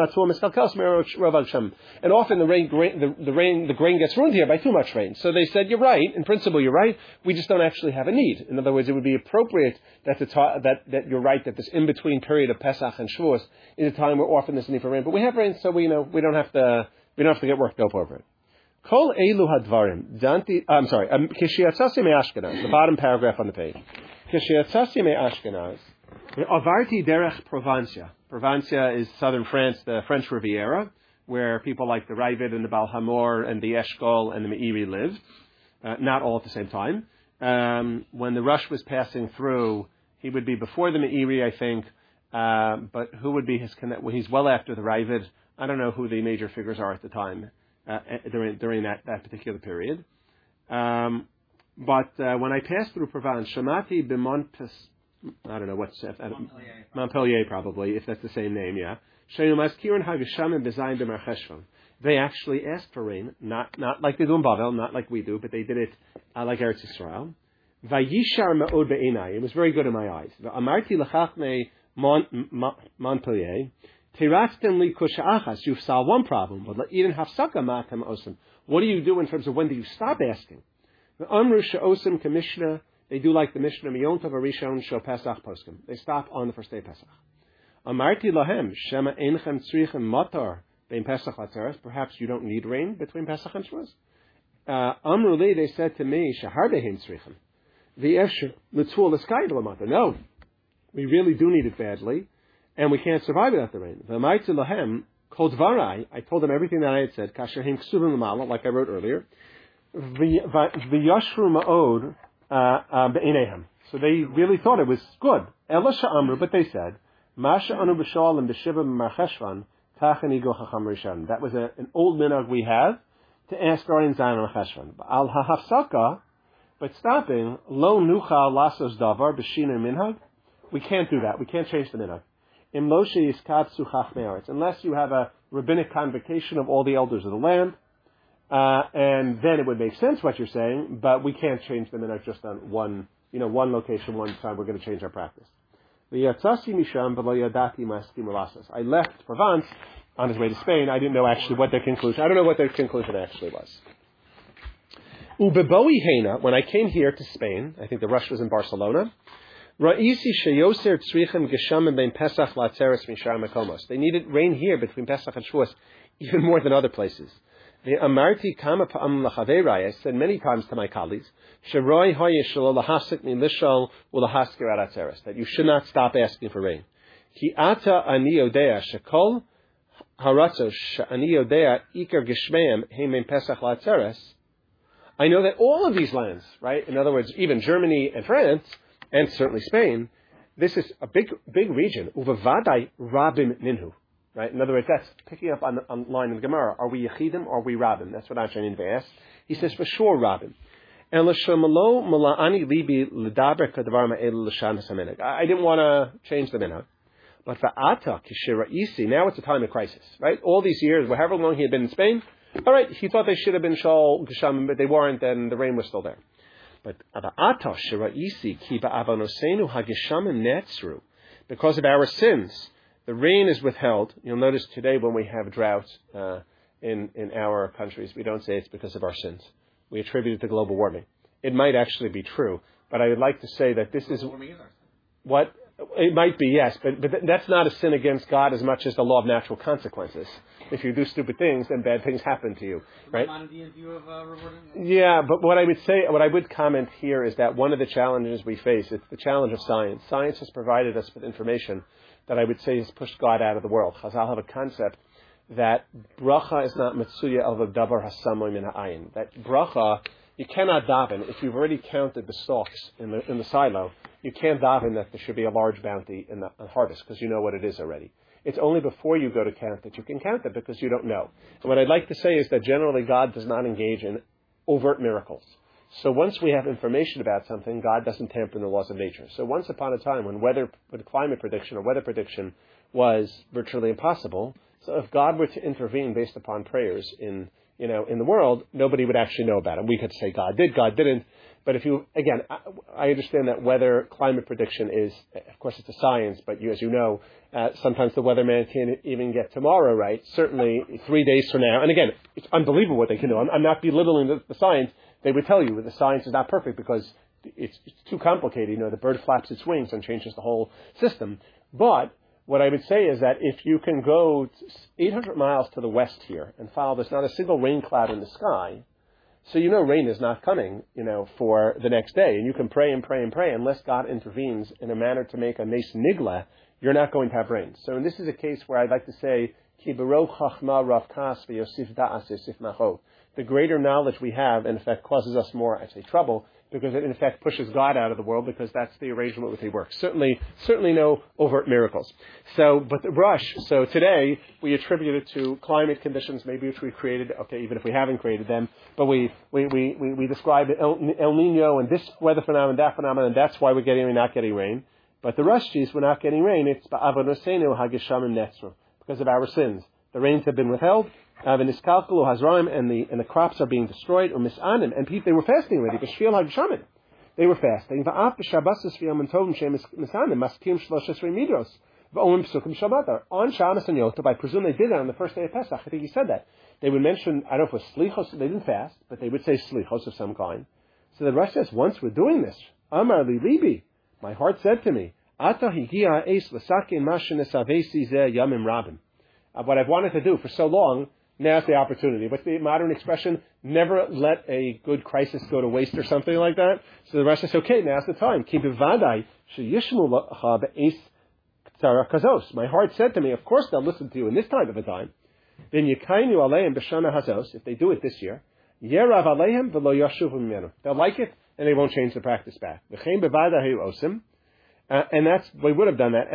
often the grain gets ruined here by too much rain. So they said, you're right. In principle, you're right. We just don't actually have a need. In other words, it would be appropriate that you're right that this in between period of Pesach and Shavuos is a time where often there's a need for rain. But we have rain, so we don't have to get worked up over it. Kol elu hadvarim danti. I'm sorry. Kishiyatzasi me Ashkenaz. The bottom paragraph on the page. Kishiyatzasi me Ashkenaz. Avarti derech Provencia. Provencia is southern France, the French Riviera, where people like the Ravid and the Baal Hamor and the Eshkol and the Meiri lived. Not all at the same time. When the Rush was passing through, he would be before the Meiri, I think. But who would be his connect? Well, he's well after the Ravid. I don't know who the major figures are at the time. During that particular period. But when I passed through Provence, Shamati b'Montpellier, I don't know what's Montpellier probably, if that's the same name, yeah. They actually asked for rain, not like they do in Bavel, not like we do, but they did it like Eretz Yisrael. Vayishar ma'od be'enai. It was very good in my eyes. Amarti l'chachmei Montpellier. You've solved one problem, but what do you do in terms of when do you stop asking? The Amru She'osim Kamishna, they do like the Mishnah Miyontav Arishon Shel Pesach Poskim. They stop on the first day of Pesach. Amarti Lahem Shema Einchem Tzrichem Matar Bein Pesach Latzeres. Perhaps you don't need rain between Pesach and Shavuos. Amru Li, they said to me, Shahar Behin Tzrichem. The Efsher L'Tzul L'Skayid L'Matar. No, we really do need it badly. And we can't survive without the rain. I told them everything that I had said, like I wrote earlier. So they really thought it was good. But they said, that was an old minhag we have to ask our in Zion on Cheshvan. But stopping, lo nuchal lasos davar b'shina minhag, we can't do that. We can't change the minhag. Unless you have a rabbinic convocation of all the elders of the land, and then it would make sense what you're saying, but we can't change the minhag just on one location, one time. We're going to change our practice. I left Provence on his way to Spain. I didn't know actually what their conclusion. I don't know what their conclusion actually was. When I came here to Spain, I think the Rush was in Barcelona. Ra'isi sheyoser tzrichem geshamim bein Pesach la'atzeres mishar makomos. They needed rain here between Pesach and Shavuos, even more than other places. The Amarti kama pa'am lachaverai. I said many times to my colleagues, sheroi hoyesh shelo lahasik milishol ulahasker aratzeres, that you should not stop asking for rain. Ki ata ani yodea shekol haratzos she'ani yodea ikar geshmeim heim Pesach la'atzeres. I know that all of these lands, right? In other words, even Germany and France, and certainly Spain, this is a big region. Uvavadai rabim ninhu. Right? In other words, that's picking up on line in the Gemara. Are we Yechidim or are we Rabbim? That's what Anshan Inve asks. He says, for sure, Rabbim. I didn't want to change the minhag. But for Ata, Kishira'isi, now it's a time of crisis. Right? All these years, however long he had been in Spain, all right, he thought they should have been Shal Geshamim, but they weren't, and the rain was still there. But Ata, Shira'isi, Ki ba'avanosenu hageshamim netzru. Because of our sins, the rain is withheld. You'll notice today when we have droughts in our countries, we don't say it's because of our sins. We attribute it to global warming. It might actually be true, but I would like to say that this is what it might be, yes, but that's not a sin against God as much as the law of natural consequences. If you do stupid things, then bad things happen to you, right? Yeah, but what I would comment here is that one of the challenges we face is the challenge of science. Science has provided us with information that I would say has pushed God out of the world. Chazal have a concept that bracha is not mitzuya el v'davar hasamoy min ha'ayin. That bracha, you cannot daven if you've already counted the stalks in the silo. You can't daven that there should be a large bounty in the harvest because you know what it is already. It's only before you go to count that you can count it because you don't know. And what I'd like to say is that generally God does not engage in overt miracles. So once we have information about something, God doesn't tamper in the laws of nature. So once upon a time when climate prediction or weather prediction was virtually impossible, so if God were to intervene based upon prayers in the world, nobody would actually know about it. We could say God did, God didn't. But I understand that climate prediction is, of course, it's a science, but as you know, sometimes the weatherman can't even get tomorrow right. Certainly 3 days from now. And again, it's unbelievable what they can do. I'm not belittling the science. They would tell you that the science is not perfect because it's too complicated. The bird flaps its wings and changes the whole system. But what I would say is that if you can go 800 miles to the west here and follow there's not a single rain cloud in the sky, so rain is not coming, for the next day. And you can pray and pray and pray. Unless God intervenes in a manner to make a nes nigla, you're not going to have rain. So this is a case where I'd like to say, Ki b'ro chachma rav kas v'yosif da'as yosif machov. The greater knowledge we have, in effect, causes us more, trouble, because it, in effect, pushes God out of the world, because that's the arrangement with He works. Certainly no overt miracles. But the rush, so today, we attribute it to climate conditions, maybe which we created, even if we haven't created them, but we describe El Nino and this weather phenomenon, that phenomenon, and that's why we're not getting rain. But the rush, we're not getting rain, it's ba'avonosenu hageshamim netzru, because of our sins. The rains have been withheld, and the crops are being destroyed, or misanim, and they were fasting already. They were fasting. On Shabbos and Yom Tov, I presume they did that on the first day of Pesach. I think he said that. They would mention, I don't know if it was slichos, they didn't fast, but they would say slichos of some kind. So the Rosh says, once we're doing this, Amar li libi, my heart said to me, Ata higia es l'sakin mashenesavesi zeh yamim rabim. What I've wanted to do for so long, now's the opportunity. What's the modern expression? Never let a good crisis go to waste or something like that. So the Rosh says, okay, now's the time. Ki b'vadai sheyishmu lacha be'es tzara kazos. My heart said to me, of course they'll listen to you in this type of a time. Then yikainu aleim b'shana hazos, if they do it this year, yerav aleim v'lo yashuv mimenu. They'll like it, and they won't change the practice back. V'chein b'vadai hu osim. And we would have done that.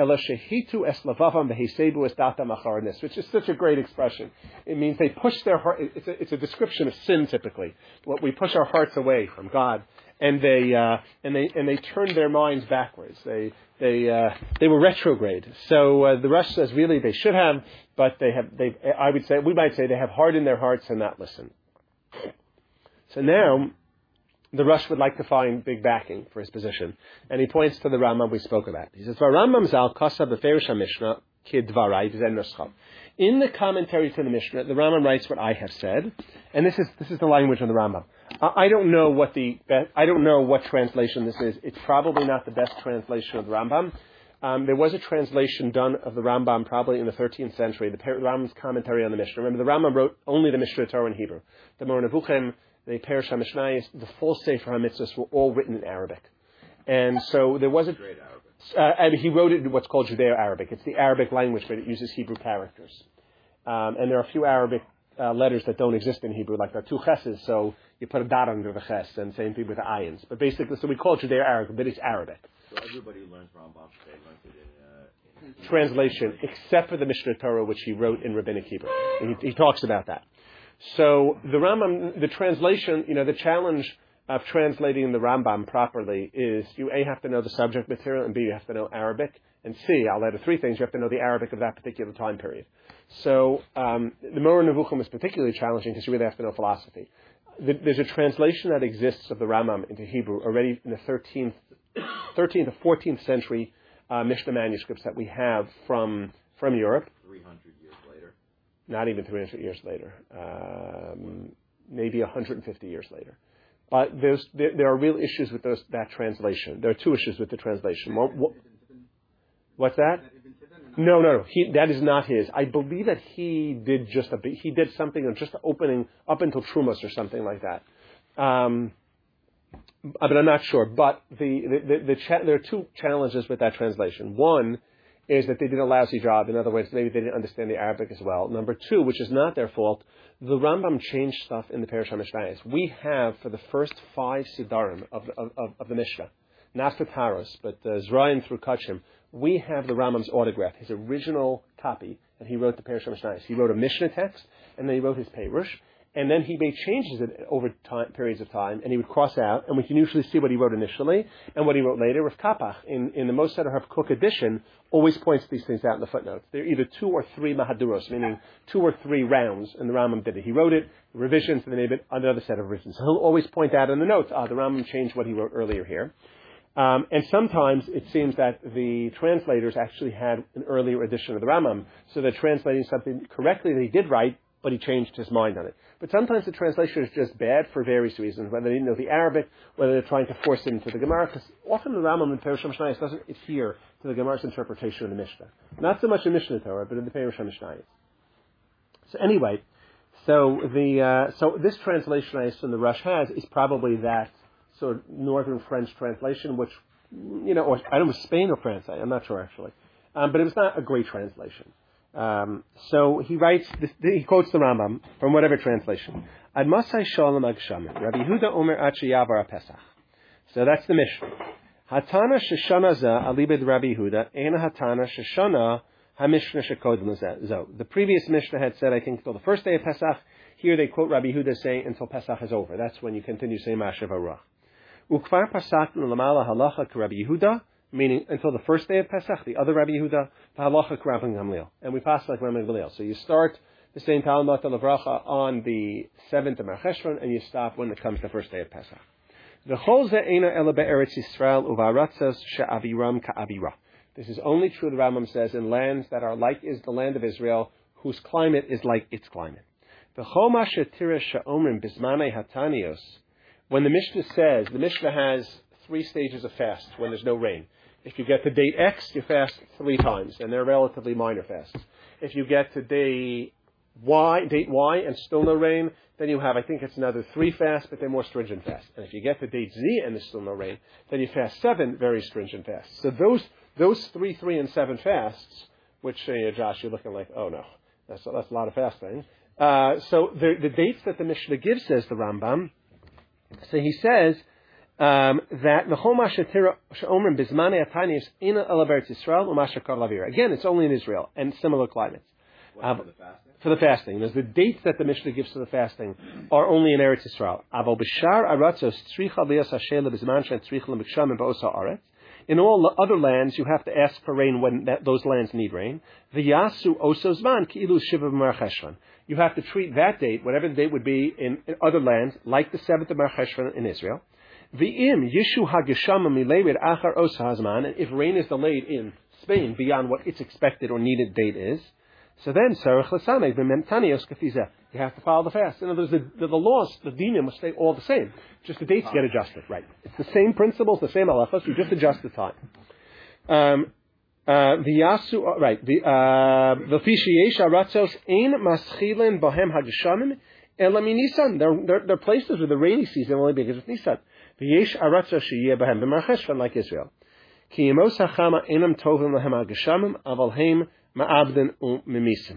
Which is such a great expression. It means they push their heart. It's a description of sin typically. What we push our hearts away from God, and they turned their minds backwards. They were retrograde. So the Rosh says really they should have, but we might say they have hardened their hearts and not listened. So now, the Rosh would like to find big backing for his position. And he points to the Rambam we spoke about. He says, Rambam zal kasa beferish HaMishnah kidvarai v'zen noschal. In the commentary to the Mishnah, the Rambam writes what I have said. And this is the language of the Rambam. I don't know what I don't know what translation this is. It's probably not the best translation of the Rambam. There was a translation done of the Rambam probably in the 13th century, the Rambam's commentary on the Mishnah. Remember, the Rambam wrote only the Mishnah Torah in Hebrew. The Moreh Nevuchim, the Perush HaMishnayos, the full Sefer HaMitzvos were all written in Arabic. And so there was Great Arabic. and he wrote it in what's called Judeo-Arabic. It's the Arabic language, but it uses Hebrew characters. And there are a few Arabic letters that don't exist in Hebrew, like there are two cheses, so you put a dot under the ches, and same thing with the ayins. But basically, so we call it Judeo-Arabic, but it's Arabic. So everybody who learns Rambam today learns it in Translation, except for the Mishnah Torah, which he wrote in Rabbinic Hebrew. And he talks about that. So the Rambam, the translation, the challenge of translating the Rambam properly is you A, have to know the subject material, and B, you have to know Arabic, and C, I'll add three things, you have to know the Arabic of that particular time period. So the Moreh Nevuchim is particularly challenging because you really have to know philosophy. There's a translation that exists of the Rambam into Hebrew already in the 13th or 14th century Mishnah manuscripts that we have from Europe. 300 years later. Not even 300 years later. Maybe 150 years later. But there are real issues with that translation. There are two issues with the translation. What's that? No. That is not his. I believe that he did something of just opening up until Trumas or something like that. But I'm not sure. But there are two challenges with that translation. One is that they did a lousy job. In other words, maybe they didn't understand the Arabic as well. Number two, which is not their fault, the Rambam changed stuff in the Perush HaMishnayos. We have, for the first 5 Siddharim of the Mishnah, not for Taros, but Zrayim through Kachim, we have the Rambam's autograph, his original copy, and he wrote the Perush HaMishnayos. He wrote a Mishnah text, and then he wrote his Perush, and then he made changes over periods of time, and he would cross out, and we can usually see what he wrote initially and what he wrote later. Rav Kapach, in the Mossad Rav Kook edition, always points these things out in the footnotes. They're either 2 or 3 mahaduros, meaning 2 or 3 rounds, and the Rambam did it. He wrote it, revisions, and then made another set of revisions. So he'll always point out in the notes, the Rambam changed what he wrote earlier here. And sometimes it seems that the translators actually had an earlier edition of the Rambam, so they're translating something correctly that he did write, but he changed his mind on it. But sometimes the translation is just bad for various reasons, whether they didn't know the Arabic, whether they're trying to force it into the Gemara, because often the Rambam in Perush HaMishnayos doesn't adhere to the Gemara's interpretation of the Mishnah. Not so much in Mishnah Torah, but in the Perush HaMishnayos. So anyway, so this translation I assume the Rush has is probably that sort of northern French translation, which, or I don't know, Spain or France, I'm not sure actually. But it was not a great translation. So he writes, he quotes the Rambam from whatever translation. Ad Masai Shalom Agsham, Rabbi Yehuda Omer Achi Yavar Pesach. So that's the Mishnah. Hatana Sheshana Za Alibed Rabbi Yehuda, Ena Hatana Sheshana HaMishnah Shekodem Zo. The previous Mishnah had said, I think, until the first day of Pesach. Here they quote Rabbi Yehuda saying, until Pesach is over. That's when you continue saying Mashav Arach. Ukvar Pasach Lamala Halacha Rabbi Yehuda, meaning until the first day of Pesach, the other Rabbi Yehuda, Halacha Rabbi Gamliel. And we pass like Rabbi Gamliel. So you start the same Talmud Lavracha on the 7th of Mar Cheshvan, and you stop when it comes the first day of Pesach. V'chol ze eina ela be'eretz Yisrael uvaratzos she'aviram ka'avira. This is only true, the Rambam says, in lands that are like is the land of Israel, whose climate is like its climate. V'chol ma she'tira she'omrim bismanei hatanios. When the Mishnah says, the Mishnah has 3 stages of fast when there's no rain. If you get to date X, you fast 3 times, and they're relatively minor fasts. If you get to date Y, and still no rain, then you have, I think it's another 3 fasts, but they're more stringent fasts. And if you get to date Z and there's still no rain, then you fast 7 very stringent fasts. So those 3, 3, and 7 fasts, which, Josh, you're looking like, oh no, that's a lot of fasting. So the dates that the Mishnah gives, says the Rambam, so he says that again, it's only in Israel and similar climates. For the fasting. There's the dates that the Mishnah gives for the fasting are only in Eretz Yisrael. In all other lands, you have to ask for rain when those lands need rain. You have to treat that date, whatever the date would be in other lands, like the 7th of Mar Cheshvan in Israel. And if rain is delayed in Spain beyond what its expected or needed date is, So then, you have to follow the fast. In other words, the laws, the dinim, will stay all the same. Just the dates get adjusted, right? It's the same principles, the same halachos. You just adjust the time. The yasu, right? The fishiyesh aratzos ein maschilin bohem hageshamim elami Nisan. They're places where the rainy season only begins with Nisan. The yesh aratzos sheyeh bohem b'marcheshvan like Israel. Ki yemos hachama einam tovim lahem hageshamim aval heim ma'abden u'mimisim.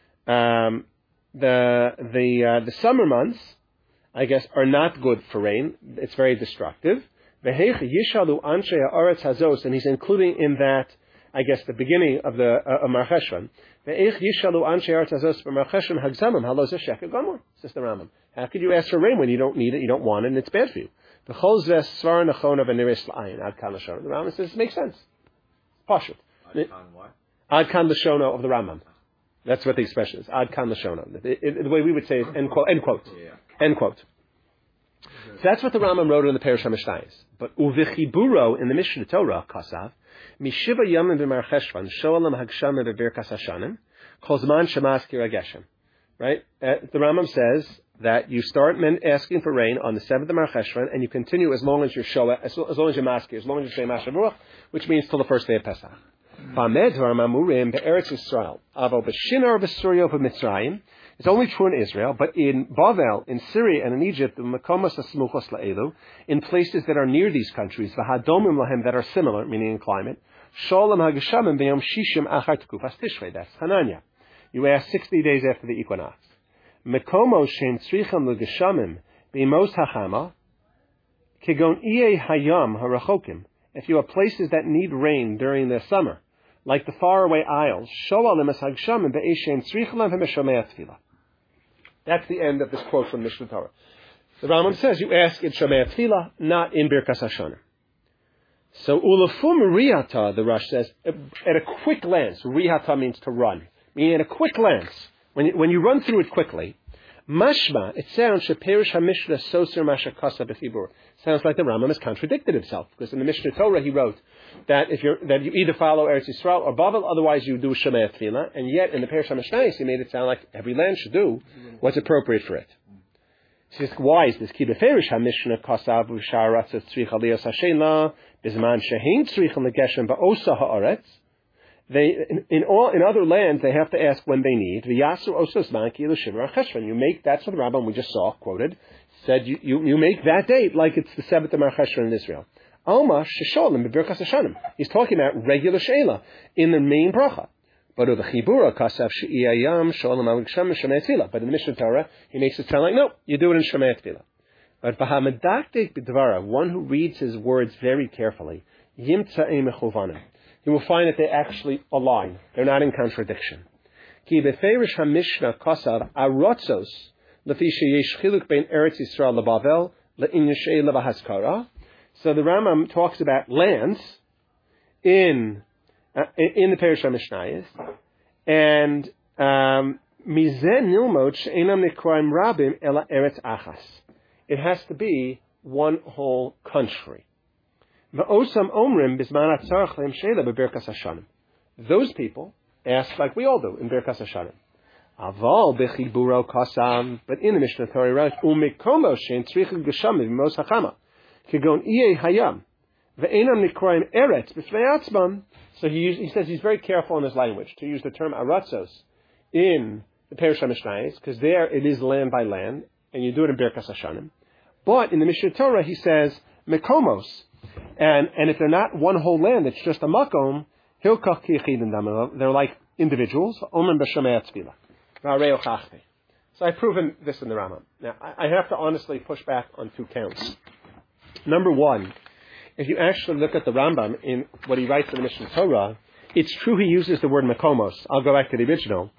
The summer months, I guess, are not good for rain. It's very destructive. V'heich yishalu anshe ha'aretz hazos, and he's including in that, I guess, the beginning of the Mar Cheshvan. V'heich yishalu anshe ha'aretz hazos b'Mar Cheshvan hagzamim halos ha'sheket gomor. Says the Rambam. How could you ask for rain when you don't need it, you don't want it, and it's bad for you? The chol zeh svar nachon of aniris la'ayin ad kan l'shona. The Rambam says it makes sense. Pashut. Ad kan what? Ad kan l'shona of the Rambam. That's what the expression is. Ad kan l'shona. The way we would say is end quote. End quote. Yeah. End quote. So that's what the Rambam wrote in the Perush HaMishnayos. But uvichiburo in the Mishnah Torah kasav mishiva yamim b'Mar Cheshvan shoalam hagshamim b'Birkas Hashanim kol zman shemaskir hageshem. Right? The Rambam says that you start asking for rain on the 7th of Mar Cheshvan and you continue as long as you're shoah, as long as you're maskir, as long as you say Mashavuach, which means till the first day of Pesach. V'amedvar mamurim be'eretz Yisrael avo b'shinar b'suryo b'Mitzrayim. It's only true in Israel, but in Bavel, in Syria, and in Egypt, in places that are near these countries, v'hadomim lahem that are similar, meaning in climate, sholem hageshamim b'yom shishim achar tekufas tishrei. That's Hananya. You ask 60 days after the equinox. Mekomos shem tzricham l'geshamim b'imos hachama kegon iye hayam harachokim. If you have places that need rain during the summer, like the faraway isles, shoalim es hageshamim be'eshem tzricham v'meshamei tefillah. That's the end of this quote from Mishnah Torah. The Rambam says you ask in Shomei Tefillah, not in Birkas Hashanim. So ulafum riyata, the Rosh says, at a quick glance. Riyata means to run, meaning at a quick glance. When you run through it quickly, mashma, it sounds sheperish hamishna soser mashakasa b'chibur. Sounds like the Rambam has contradicted himself, because in the Mishnah Torah he wrote that you either follow Eretz Yisrael or Babel, otherwise you do Shemei Tefillah, and yet in the Perush HaMishnayos he made it sound like every land should do what's appropriate for it. He says, why is this? Ki beferish hamishna kasav v'sha'aratz tzrich aliyos hashela bizman shehein tzrich l'geshem ba'osa ha'aretz. In other lands they have to ask when they need. V'yasur osos man ki l'shivar ha'cheshvan. You make, that's what the Rambam we just saw quoted said. You make that date like it's the 7th of Mar Cheshvan in Israel. Alma shesholim b'Birkas Hashanim. He's talking about regular sheila in the main bracha. But the chibura kasav she'iyayam sholim al-gshem shemei tefillah. But in the Mishnah Torah, he makes it sound like no, you do it in shemei tefillah. But b'hamadaktik b'dvara, one who reads his words very carefully, yimtza'ei mechovanim, he will find that they actually align. They're not in contradiction. Ki beferish hamishna kasav arotzos lefi sheyesh chiluk bein Eretz Yisrael leBavel le'inyan sheila v'haskara. So the Rambam talks about lands in the Perush HaMishnayos, and mizen nilmod she'enam nikroim rabim ela eretz achas. It has to be one whole country. V'osam omrim bisman atzarach lehem sheila b'Birkas Hashanim. Those people ask like we all do in Birkas Hashanim. Aval b'chiburo kasam, but in the Mishnah Torah, right? Umikomo she'en tzrichim geshamim v'mos hachama. Kegon iye hayam, ve'enam nikroim eretz b'svei atzmam. So he says he's very careful in his language to use the term aratzos in the Perush HaMishnayos, because there it is land by land, and you do it in Birkas Hashanim. But in the Mishnah Torah he says mekomos, and if they're not one whole land, it's just a makom. Hilkach kiyichidim dam. They're like individuals. Omen b'shomei tefillah. V'arei ochachti. So I've proven this in the Rambam. Now I have to honestly push back on 2 counts. Number one, if you actually look at the Rambam in what he writes in the Mishnah Torah, it's true he uses the word mekomos. I'll go back to the original.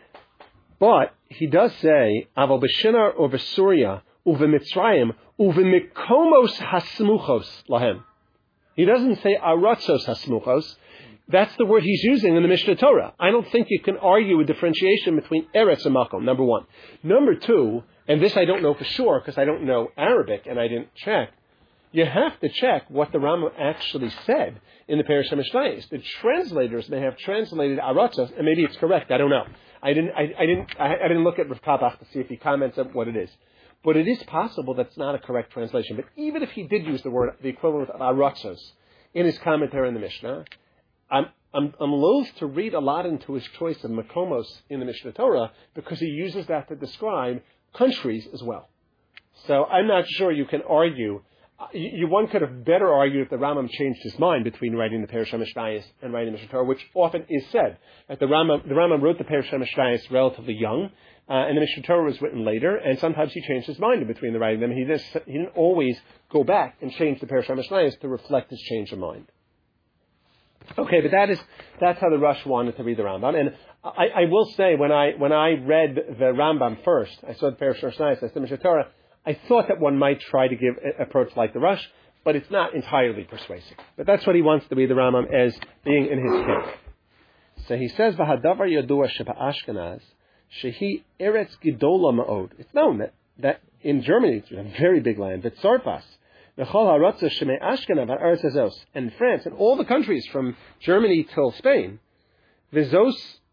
But he does say, Avo b'shinar or b'surya, uve'mitzrayim, uve'mikomos hasmuchos lahem. He doesn't say aratzos hasmuchos. That's the word he's using in the Mishnah Torah. I don't think you can argue a differentiation between eretz and makom, number one. Number two, and this I don't know for sure because I don't know Arabic and I didn't check, you have to check what the Rambam actually said in the Perush HaMishnayos. The translators may have translated Aratzos, and maybe it's correct. I don't know. I didn't look at Rav Kabach to see if he comments on what it is. But it is possible that's not a correct translation. But even if he did use the equivalent of Aratzos in his commentary in the Mishnah, I'm loath to read a lot into his choice of Makomos in the Mishnah Torah because he uses that to describe countries as well. So I'm not sure you can argue. One could have better argued if the Rambam changed his mind between writing the Perush HaMishnayos and writing the Mishnah Torah, which often is said. That the Rambam wrote the Perush HaMishnayos relatively young, and the Mishnah Torah was written later, and sometimes he changed his mind in between the writing them. He didn't always go back and change the Perush HaMishnayos to reflect his change of mind. Okay, but that's how the Rosh wanted to read the Rambam. And I will say, when I read the Rambam first, I saw the Perush HaMishnayos, I said the Mishnah Torah, I thought that one might try to give an approach like the Rosh, but it's not entirely persuasive. But that's what he wants to read the Rambam as being in his case. So he says, "V'hadavar yadua shepa Ashkenaz shehi eretz gidola ma'od." It's known that in Germany it's a very big land, but Tzarpas, v'chol haratzos shemei Ashkenav ha'aretz hazos, and France and all the countries from Germany till Spain, v'zos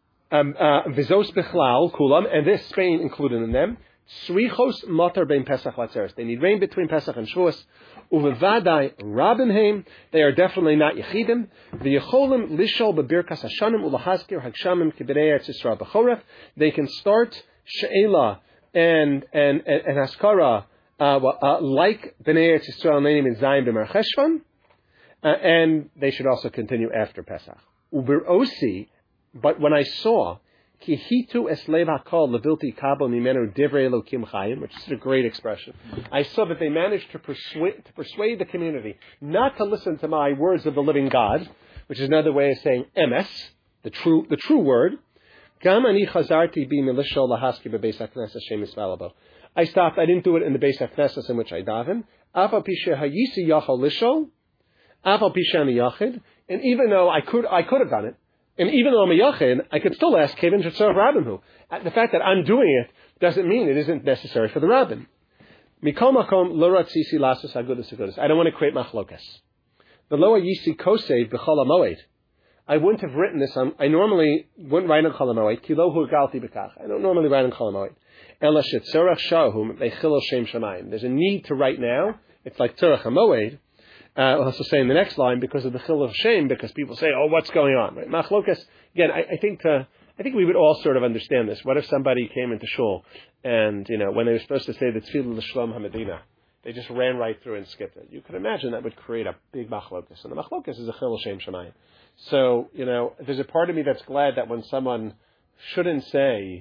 bichlal kulam, and this Spain included in them. Srichos matar bein Pesach latzeres. They need rain between Pesach and Shavuos. Uvevadai rabim heim. They are definitely not yechidim. V'yecholim lishol bebirkas hashanim ulahazkir hagshamim kibirei Eretz Yisrael b'choref. They can start she'ela and haskara like b'nei Eretz Yisrael name in Zayim b'mer Cheshvan, and they should also continue after Pesach. Ubir osi, but when I saw Kihitu eslev hakol levilti kabo mimenu divrei Elokim chayim, which is a great expression. I saw that they managed to persuade the community not to listen to my words of the living God, which is another way of saying emes, the true word. Gam ani chazarti bi milishol lahaski bebeis hakneses shemis valabo. I stopped. I didn't do it in the beis hakneses in which I daven. Afal pishe hayisi yachol lishol, afal pishe ani yachid, and even though I could have done it. And even though I'm a yachid, I could still ask Kevin Shetzor Rabbinu. The fact that I'm doing it doesn't mean it isn't necessary for the rabbin. Mikol makom lo ratzisi lasos agudas agudas. I don't want to create machlokas. The lo yisi kosev b'chol hamoed. I wouldn't have written this. I normally wouldn't write on chol hamoed. Ki lo hu galti b'kach. I don't normally write on chol hamoed. Ela shetzorach shahum lechilo shem shamayim. There's a need to write now. It's like tzorach hamoed. I'll also say in the next line, because of the chil of shame, because people say, "Oh, what's going on?" Right? Machlokas. Again, I think we would all sort of understand this. What if somebody came into shul and when they were supposed to say the tefillah l'shlom hamedina, they just ran right through and skipped it? You could imagine that would create a big machlokas, and the machlokas is a chil of shame shemayim. So there's a part of me that's glad that when someone shouldn't say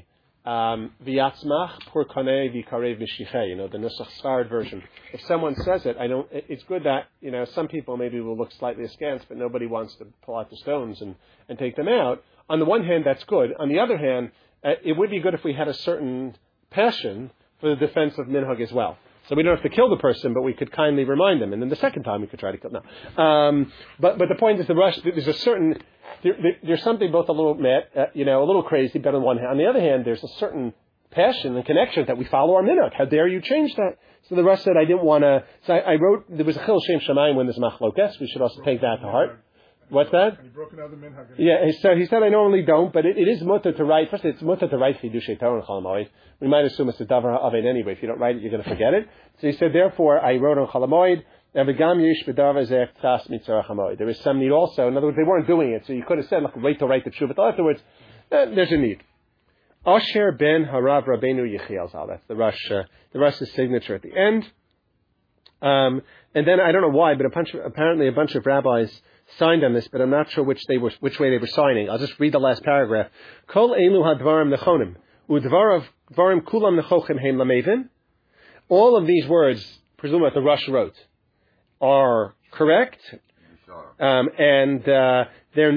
V'yatzmach por kanei v'karev v'shichei, the Nusach Sfard version. If someone says it, it's good that, some people maybe will look slightly askance, but nobody wants to pull out the stones and take them out. On the one hand, that's good. On the other hand, it would be good if we had a certain passion for the defense of minhag as well. So we don't have to kill the person, but we could kindly remind them. And then the second time we could try to kill them. No. But the point is there's a certain, there's something both a little mad, a little crazy, but on one hand. On the other hand, there's a certain passion and connection that we follow our minhag. How dare you change that? So the rest said I didn't want to, so I wrote, there was a chil shem shamayim when there's machlokas. We should also take that to heart. What's that? And he broke another minhag. Yeah, so he said I normally don't, but it is mutter to write. First, it's mutter to write chidushay Torah and chol hamoed. We might assume it's a davar ha'aved anyway. If you don't write it, you're going to forget it. So he said, therefore, I wrote on chol hamoed. There is some need also. In other words, they weren't doing it, so you could have said, look, wait to write the tshuva. But afterwards, there's a need. Asher ben Harav Rabbeinu Yechiel Zal. That's the Rosh's signature at the end. And then I don't know why, but apparently a bunch of rabbis signed on this, but I'm not sure which way they were signing. I'll just read the last paragraph. Kol elu hadvarim nechonim udvarim kulam nechochim heim lamevin. All of these words, presumably the Rosh wrote, are correct, and they're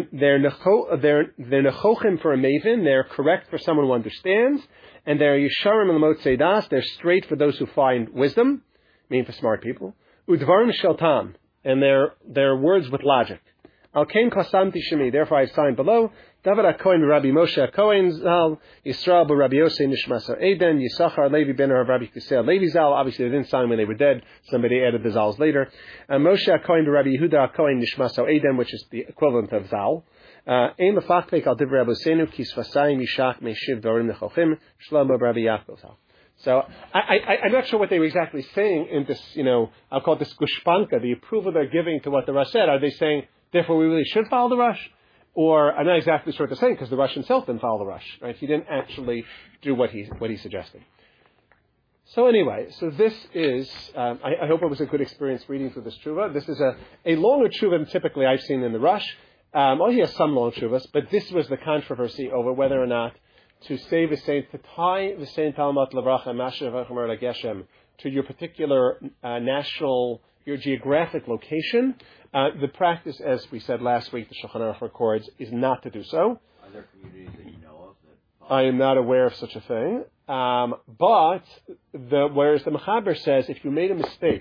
nechochim for a maven. They're correct for someone who understands, and they're yesharim l'mot seidas. They're straight for those who find wisdom, meaning for smart people. Udvarim sheltam. And they're words with logic. Al Kain Kasamti Shemi, therefore I have signed below. David HaKohen Rabbi Moshe HaKohen Zal, Yisrael Rabbi Yosei Nishmasa Eden, Yisachar Levi Ben Rabbi Kisel Levi Zal. Obviously they didn't sign when they were dead. Somebody added the Zals later. Moshe HaKohen Rabbi Yehuda HaKohen Nishmasa Eden, which is the equivalent of Zal. Ein Lefachpek Al Divrei Rabbeinu Kisvasayim Yishach Meshiv Dorim Nechochim Shlomo Rabbi Yaakov Zal. So I'm not sure what they were exactly saying in this, I'll call it this gushpanka, the approval they're giving to what the Rosh said. Are they saying, therefore we really should follow the Rosh? Or I'm not exactly sure what they're saying because the Rosh himself didn't follow the Rosh, right? He didn't actually do what he suggested. So anyway, so this is, I hope it was a good experience reading through this tshuva. This is a longer tshuva than typically I've seen in the Rosh. He has some long tshuvas, but this was the controversy over whether or not to say the saint, to tie the saint Talmud Levracha Masher V'Chomer Geshem to your particular national, your geographic location. The practice, as we said last week, the Shulchan Aruch records, is not to do so. Are there communities that you know of that? I am not aware of such a thing. But whereas the Mechaber says, if you made a mistake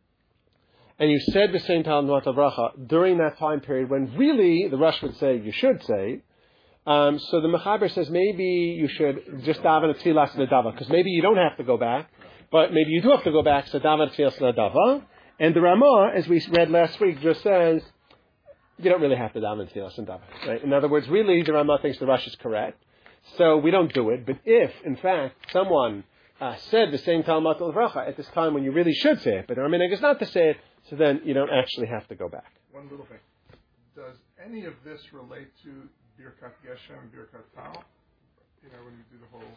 and you said the saint Talmud Levracha during that time period when really the Rosh would say you should say. So the Mechaber says maybe you should just daven a tefillas nedava, because maybe you don't have to go back, but maybe you do have to go back, so daven a tefillas nedava. And the Ramah, as we read last week, just says you don't really have to daven a tefillas nedava. Right? In other words, really the Ramah thinks the Rosh is correct, so we don't do it. But if, in fact, someone said the same Talmud Levracha at this time when you really should say it, but our minhag is not to say it, so then you don't actually have to go back. One little thing. Does any of this relate to Birkat Geshem, Birkat Tal? When you do the whole...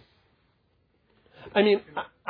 I mean...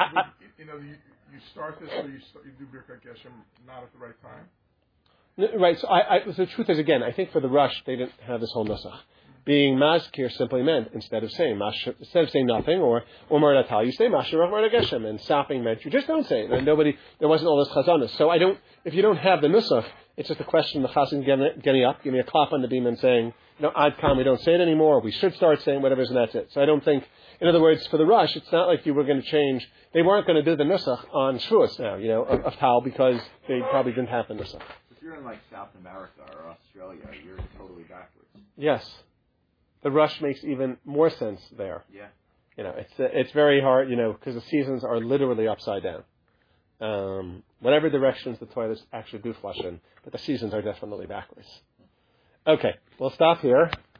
you start this or you do Birkat Geshem not at the right time? Right, so the truth is, again, I think for the Rosh, they didn't have this whole nusach. Being mazkir simply meant, instead of saying nothing, or Merda Tal, you say Masher Merda Geshem, and stopping meant you just don't say it. And there wasn't all this chazanas. So if you don't have the nusach, it's just a question of the chazan getting up, giving a clap on the beam and saying, Ad Kam, we don't say it anymore, we should start saying whatever, and that's it. So I don't think, in other words, for the Rosh, it's not like you were going to change, they weren't going to do the nusach on Shavuos now, of Tal, because they probably didn't have the nusach. If you're in South America or Australia, you're totally backwards. Yes. The Rosh makes even more sense there. Yeah. It's very hard, because the seasons are literally upside down. Whatever directions the toilets actually do flush in, but the seasons are definitely backwards. Okay, we'll stop here.